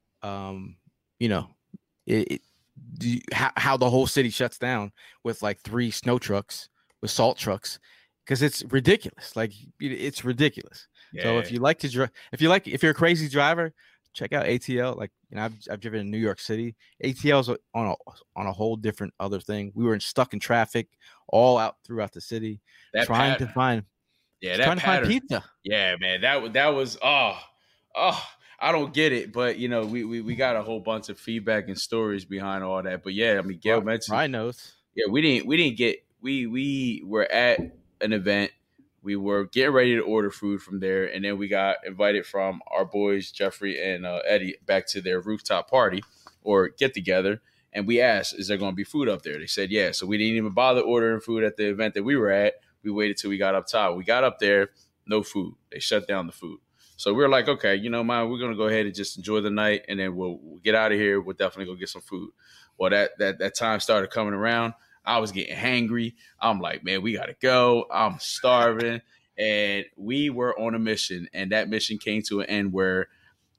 um, you know, it, it you, how, how the whole city shuts down with like three snow trucks with salt trucks, because it's ridiculous. Like it, it's ridiculous. Yeah. So if you like to drive, if you like, if you're a crazy driver, check out A T L. Like, you know, I've I've driven in New York City. A T L's on a on a whole different other thing. We were stuck in traffic all out throughout the city, that trying pattern. to find. Yeah, that trying pattern. to find pizza. Yeah, man, that that was oh oh I don't get it, but you know we, we we got a whole bunch of feedback and stories behind all that. But yeah, I mean, Gail right, mentioned. Ryan knows. Yeah, we didn't we didn't get we we were at an event. We were getting ready to order food from there, and then we got invited from our boys Jeffrey and uh, Eddie back to their rooftop party or get together. And we asked, "Is there going to be food up there?" They said, "Yeah." So we didn't even bother ordering food at the event that we were at. We waited till we got up top. We got up there, no food. They shut down the food. So we were like, okay, you know, man, we're gonna go ahead and just enjoy the night, and then we'll, we'll get out of here. We'll definitely go get some food. Well, that that that time started coming around. I was getting hangry. I'm like, man, we gotta go. I'm starving, and we were on a mission, and that mission came to an end where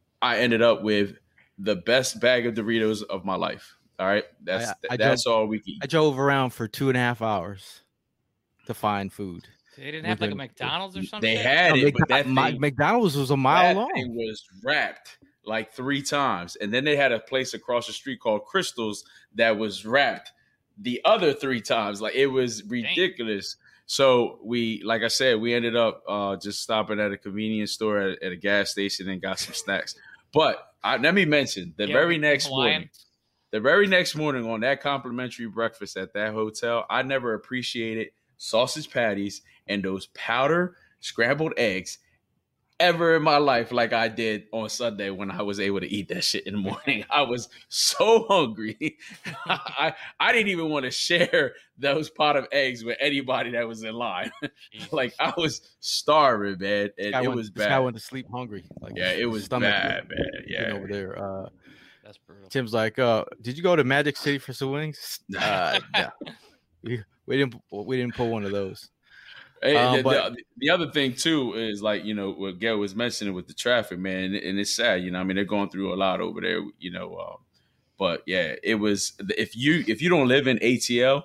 I ended up with the best bag of Doritos of my life. All right, that's I, I that's drove, all we can eat. I drove around for two and a half hours to find food. They didn't have like a McDonald's or something. They had no, it, but that thing, McDonald's was a mile that long. Thing was wrapped like three times, and then they had a place across the street called Crystals that was wrapped the other three times. Like, it was ridiculous. Dang. So we, like I said, we ended up uh, just stopping at a convenience store at, at a gas station and got some snacks. But I, let me mention the yeah, very next Hawaiian. morning. The very next morning on that complimentary breakfast at that hotel, I never appreciated sausage patties and those powder scrambled eggs ever in my life like I did on Sunday when I was able to eat that shit in the morning. I was so hungry. I, I didn't even want to share those pot of eggs with anybody that was in line. Like, I was starving, man. And it went, was bad. This guy went to sleep hungry. Like, yeah, it was bad, man. Yeah. Over there. Uh, That's brutal. Tim's like, uh, did you go to Magic City for some wings? Uh, yeah. We, we didn't we didn't pull one of those. Hey, um, the, but, the, the other thing too is, like, you know, what Gail was mentioning with the traffic, man, and it's sad. You know, I mean, they're going through a lot over there. You know, uh, but yeah, it was if you if you don't live in A T L,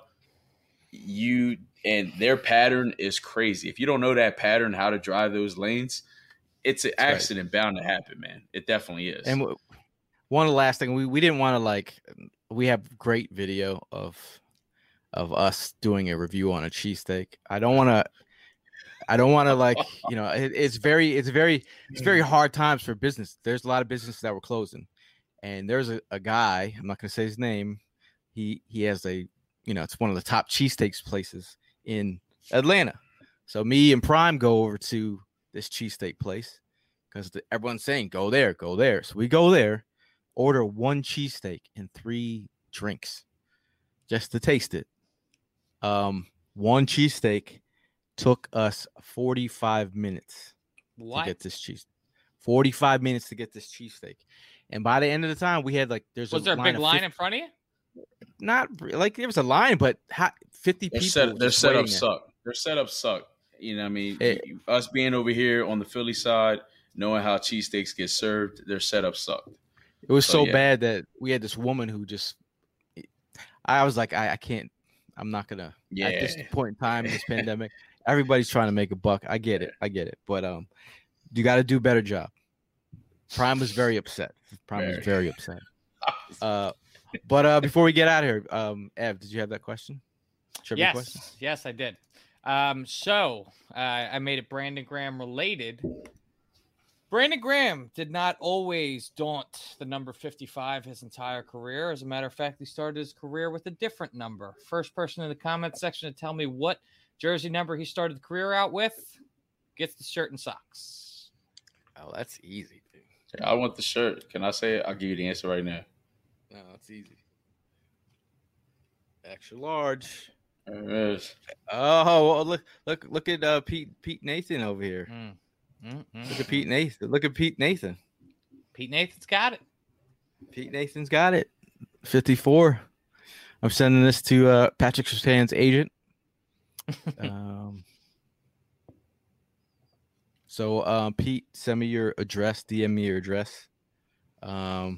you and their pattern is crazy. If you don't know that pattern, how to drive those lanes, it's an That's accident right. bound to happen, man. It definitely is. And w- one last thing, we we didn't want to like we have great video of. of us doing a review on a cheesesteak. I don't want to, I don't want to like, you know, it, it's very, it's very, it's very hard times for business. There's a lot of businesses that were closing, and there's a, a guy, I'm not going to say his name. He, he has a, you know, it's one of the top cheesesteaks places in Atlanta. So me and Prime go over to this cheesesteak place because everyone's saying, go there, go there. So we go there, order one cheesesteak and three drinks just to taste it. Um, one cheesesteak took us forty-five minutes what? to get this cheese. forty-five minutes to get this cheesesteak. And by the end of the time, we had like, there's was a there a big line fifty, in front of you? Not like there was a line, but fifty their people. Set, their setup suck. Their setup suck. You know what I mean? It, us being over here on the Philly side, knowing how cheesesteaks get served, their setup sucked. It was so, so yeah. bad that we had this woman who just, I was like, I, I can't. I'm not gonna. Yeah. At this point in time, this pandemic, everybody's trying to make a buck. I get it. I get it. But um, you got to do a better job. Prime was very upset. Prime very. was very upset. Uh, but uh, before we get out of here, um, Ev, did you have that question? Trivia yes, question? yes, I did. Um, so uh, I made it Brandon Graham related. Brandon Graham did not always daunt the number fifty-five his entire career. As a matter of fact, he started his career with a different number. First person in the comment section to tell me what jersey number he started the career out with gets the shirt and socks. Oh, that's easy, dude. Yeah, I want the shirt. Can I say it? I'll give you the answer right now. No, that's easy. Extra large. There it is. Oh, well, look, look, look at uh, Pete Pete Nathan over here. Mm. Mm, mm, look at Pete Nathan. Look at Pete Nathan. Pete Nathan's got it. Pete Nathan's got it. fifty-four. I'm sending this to uh, Patrick Surtain's agent. um, so, uh, Pete, send me your address. D M me your address, um,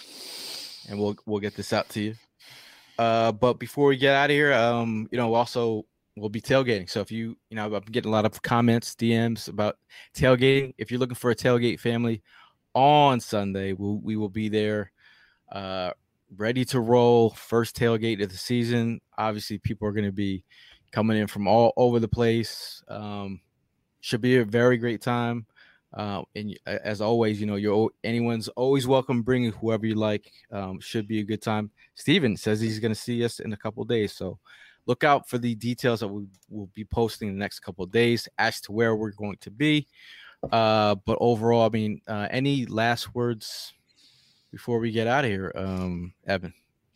and we'll we'll get this out to you. Uh, but before we get out of here, um, you know, also we'll be tailgating. So if you, you know, I'm getting a lot of comments, D Ms about tailgating. If you're looking for a tailgate family on Sunday, we'll, we will be there, uh, ready to roll. First tailgate of the season. Obviously, people are going to be coming in from all over the place. Um, should be a very great time. Uh, and as always, you know, you're anyone's always welcome. Bring whoever you like. Um, should be a good time. Steven says he's going to see us in a couple of days, so look out for the details that we will be posting in the next couple of days as to where we're going to be. Uh, but overall, I mean, uh, any last words before we get out of here, um, Evan?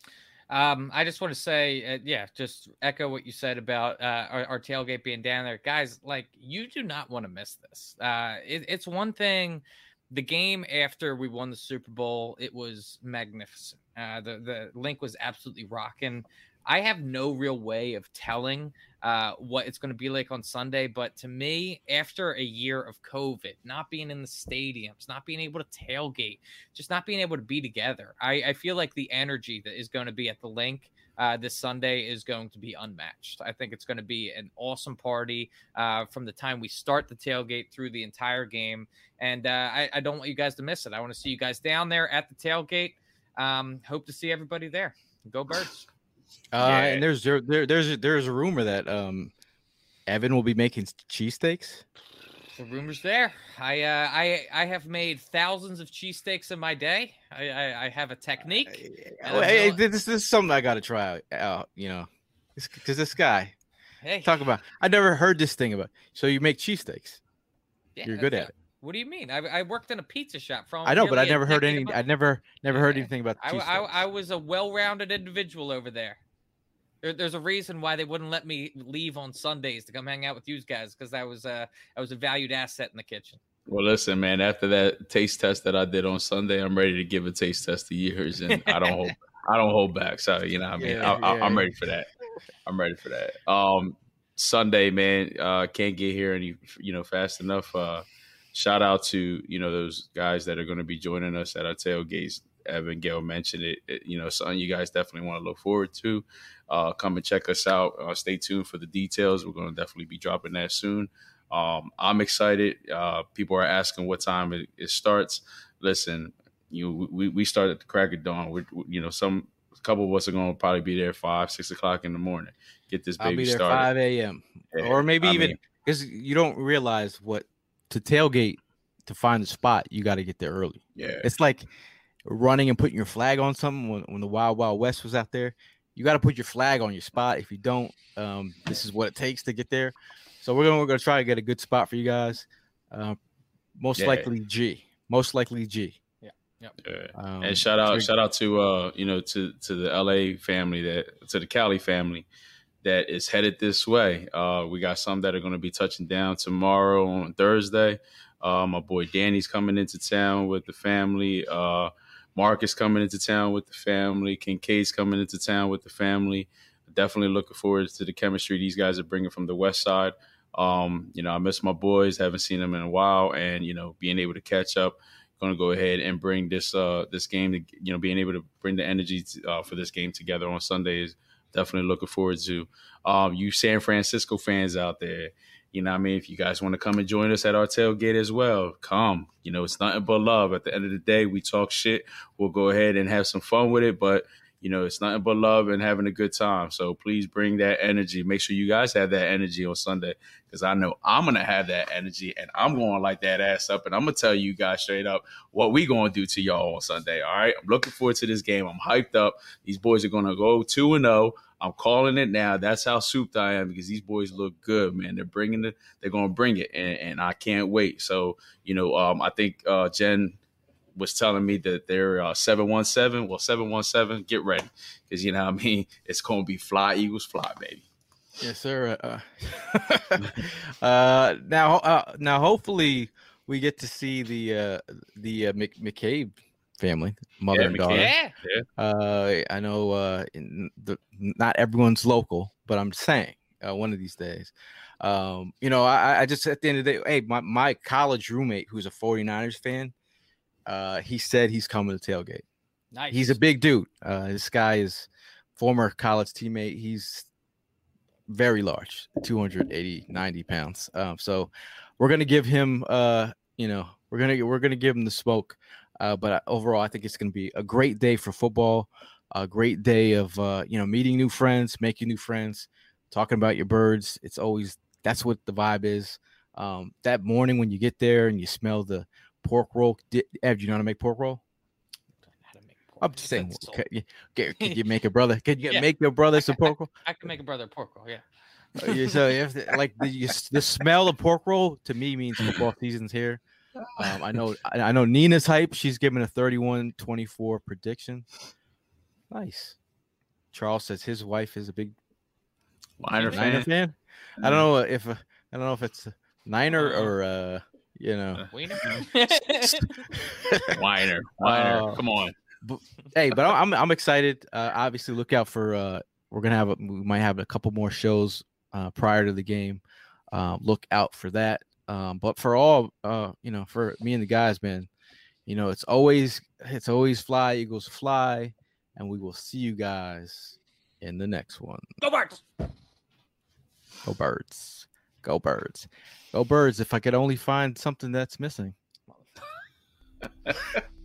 Um, I just want to say, uh, yeah, just echo what you said about uh, our, our tailgate being down there. Guys, like, you do not want to miss this. Uh, it, it's one thing, the game after we won the Super Bowl, it was magnificent. Uh, the, the link was absolutely rocking. I have no real way of telling uh, what it's going to be like on Sunday. But to me, after a year of COVID, not being in the stadiums, not being able to tailgate, just not being able to be together, I, I feel like the energy that is going to be at the link uh, this Sunday is going to be unmatched. I think it's going to be an awesome party uh, from the time we start the tailgate through the entire game. And uh, I, I don't want you guys to miss it. I want to see you guys down there at the tailgate. Um, hope to see everybody there. Go Birds. Uh, yeah. And there's there, there there's there's a rumor that um Evan will be making cheesesteaks. The rumor's there. I uh, I I have made thousands of cheesesteaks in my day. I I, I have a technique. Uh, hey, this, this is something I got to try out. You know, because this guy hey. talk about. I never heard this thing about. So you make cheesesteaks. Yeah, You're good at it. What do you mean? I, I worked in a pizza shop from. I know, but I never heard any. I never never heard anything about. I, I I was a well-rounded individual over there. there. There's a reason why they wouldn't let me leave on Sundays to come hang out with you guys, because I was a I was a valued asset in the kitchen. Well, listen, man. After that taste test that I did on Sunday, I'm ready to give a taste test to yours, and I don't hold I don't hold back. So you know, what I mean, yeah, I, yeah. I, I'm ready for that. I'm ready for that. Um, Sunday, man, uh, can't get here any you know fast enough. Uh, Shout out to, you know, those guys that are going to be joining us at our tailgates. Evan, Gail mentioned it. it you know, something you guys definitely want to look forward to. Uh, come and check us out. Uh, stay tuned for the details. We're going to definitely be dropping that soon. Um, I'm excited. Uh, people are asking what time it, it starts. Listen, you know, we, we start at the crack of dawn. We're, you know, some a couple of us are going to probably be there five, six o'clock in the morning. Get this baby I'll be there started. five a.m. Yeah, or maybe I even because you don't realize what. To tailgate, to find the spot, you got to get there early. Yeah, it's like running and putting your flag on something. When, when the Wild Wild West was out there, you got to put your flag on your spot. If you don't, um, this is what it takes to get there. So we're gonna we're gonna try to get a good spot for you guys. Uh, most yeah. likely G. Most likely G. Yeah. Yep. Yeah. Um, and shout out, shout out to uh, you know, to to the L A family, that to the Cali family that is headed this way. Uh, we got some that are going to be touching down tomorrow on Thursday. Uh, my boy Danny's coming into town with the family. Uh, Mark is coming into town with the family. Kincaid's coming into town with the family. Definitely looking forward to the chemistry these guys are bringing from the West Side. Um, you know, I miss my boys. Haven't seen them in a while, and you know, being able to catch up. Going to go ahead and bring this uh, this game. To, you know, being able to bring the energy to, uh, for this game together on Sunday is definitely looking forward to. Um, you San Francisco fans out there, you know what I mean? If you guys want to come and join us at our tailgate as well, come. You know, it's nothing but love. At the end of the day, we talk shit. We'll go ahead and have some fun with it, but you know, it's nothing but love and having a good time. So please bring that energy. Make sure you guys have that energy on Sunday, because I know I'm going to have that energy, and I'm going to light that ass up, and I'm going to tell you guys straight up what we going to do to y'all on Sunday, all right? I'm looking forward to this game. I'm hyped up. These boys are going to go two and oh. I'm calling it now. That's how souped I am, because these boys look good, man. They're bringing it. They're going to bring it, and, and I can't wait. So, you know, um, I think uh, Jen – was telling me that they're uh, seven one seven. Well, seven one seven, get ready. Because, you know what I mean? It's going to be fly, Eagles, fly, baby. Yes, sir. Uh, uh, now, uh, now, hopefully we get to see the uh, the uh, Mc, McCabe family, mother yeah, and daughter. Yeah. yeah. Uh, I know uh, in the, not everyone's local, but I'm saying uh, one of these days. Um, you know, I, I just, at the end of the day, hey, my, my college roommate who's a 49ers fan, Uh, he said he's coming to tailgate. Nice. He's a big dude. Uh, this guy is former college teammate. He's very large, two eighty, ninety pounds. Um, so we're gonna give him, uh, you know, we're gonna we're gonna give him the smoke. Uh, but overall, I think it's gonna be a great day for football. A great day of uh, you know, meeting new friends, making new friends, talking about your birds. It's always that's what the vibe is. Um, that morning when you get there and you smell the pork roll. Ev, do you know how to make pork roll? How to make pork I'm just saying, roll. can you, can, can you make a brother? Can you Yeah. make your brother some pork roll? I can make a brother a pork roll, yeah. Uh, yeah, so if like the, you, the smell of pork roll to me means football season's here. Um, I know, I, I know Nina's hype. She's giving a thirty-one twenty-four prediction. Nice. Charles says his wife is a big Niner Niner fan. fan. I don't know if uh, I don't know if it's a Niner or uh, you know. Wiener? Whiner, whiner. Uh, Come on. But, hey, but I'm I'm excited. Uh, obviously, look out for. Uh, we're gonna have a, we might have a couple more shows uh, prior to the game. Uh, look out for that. Um, but for all, uh, you know, for me and the guys, man, you know, it's always it's always fly, Eagles fly, and we will see you guys in the next one. Go Birds! Go Birds! Go Birds! Go Birds! If I could only find something that's missing.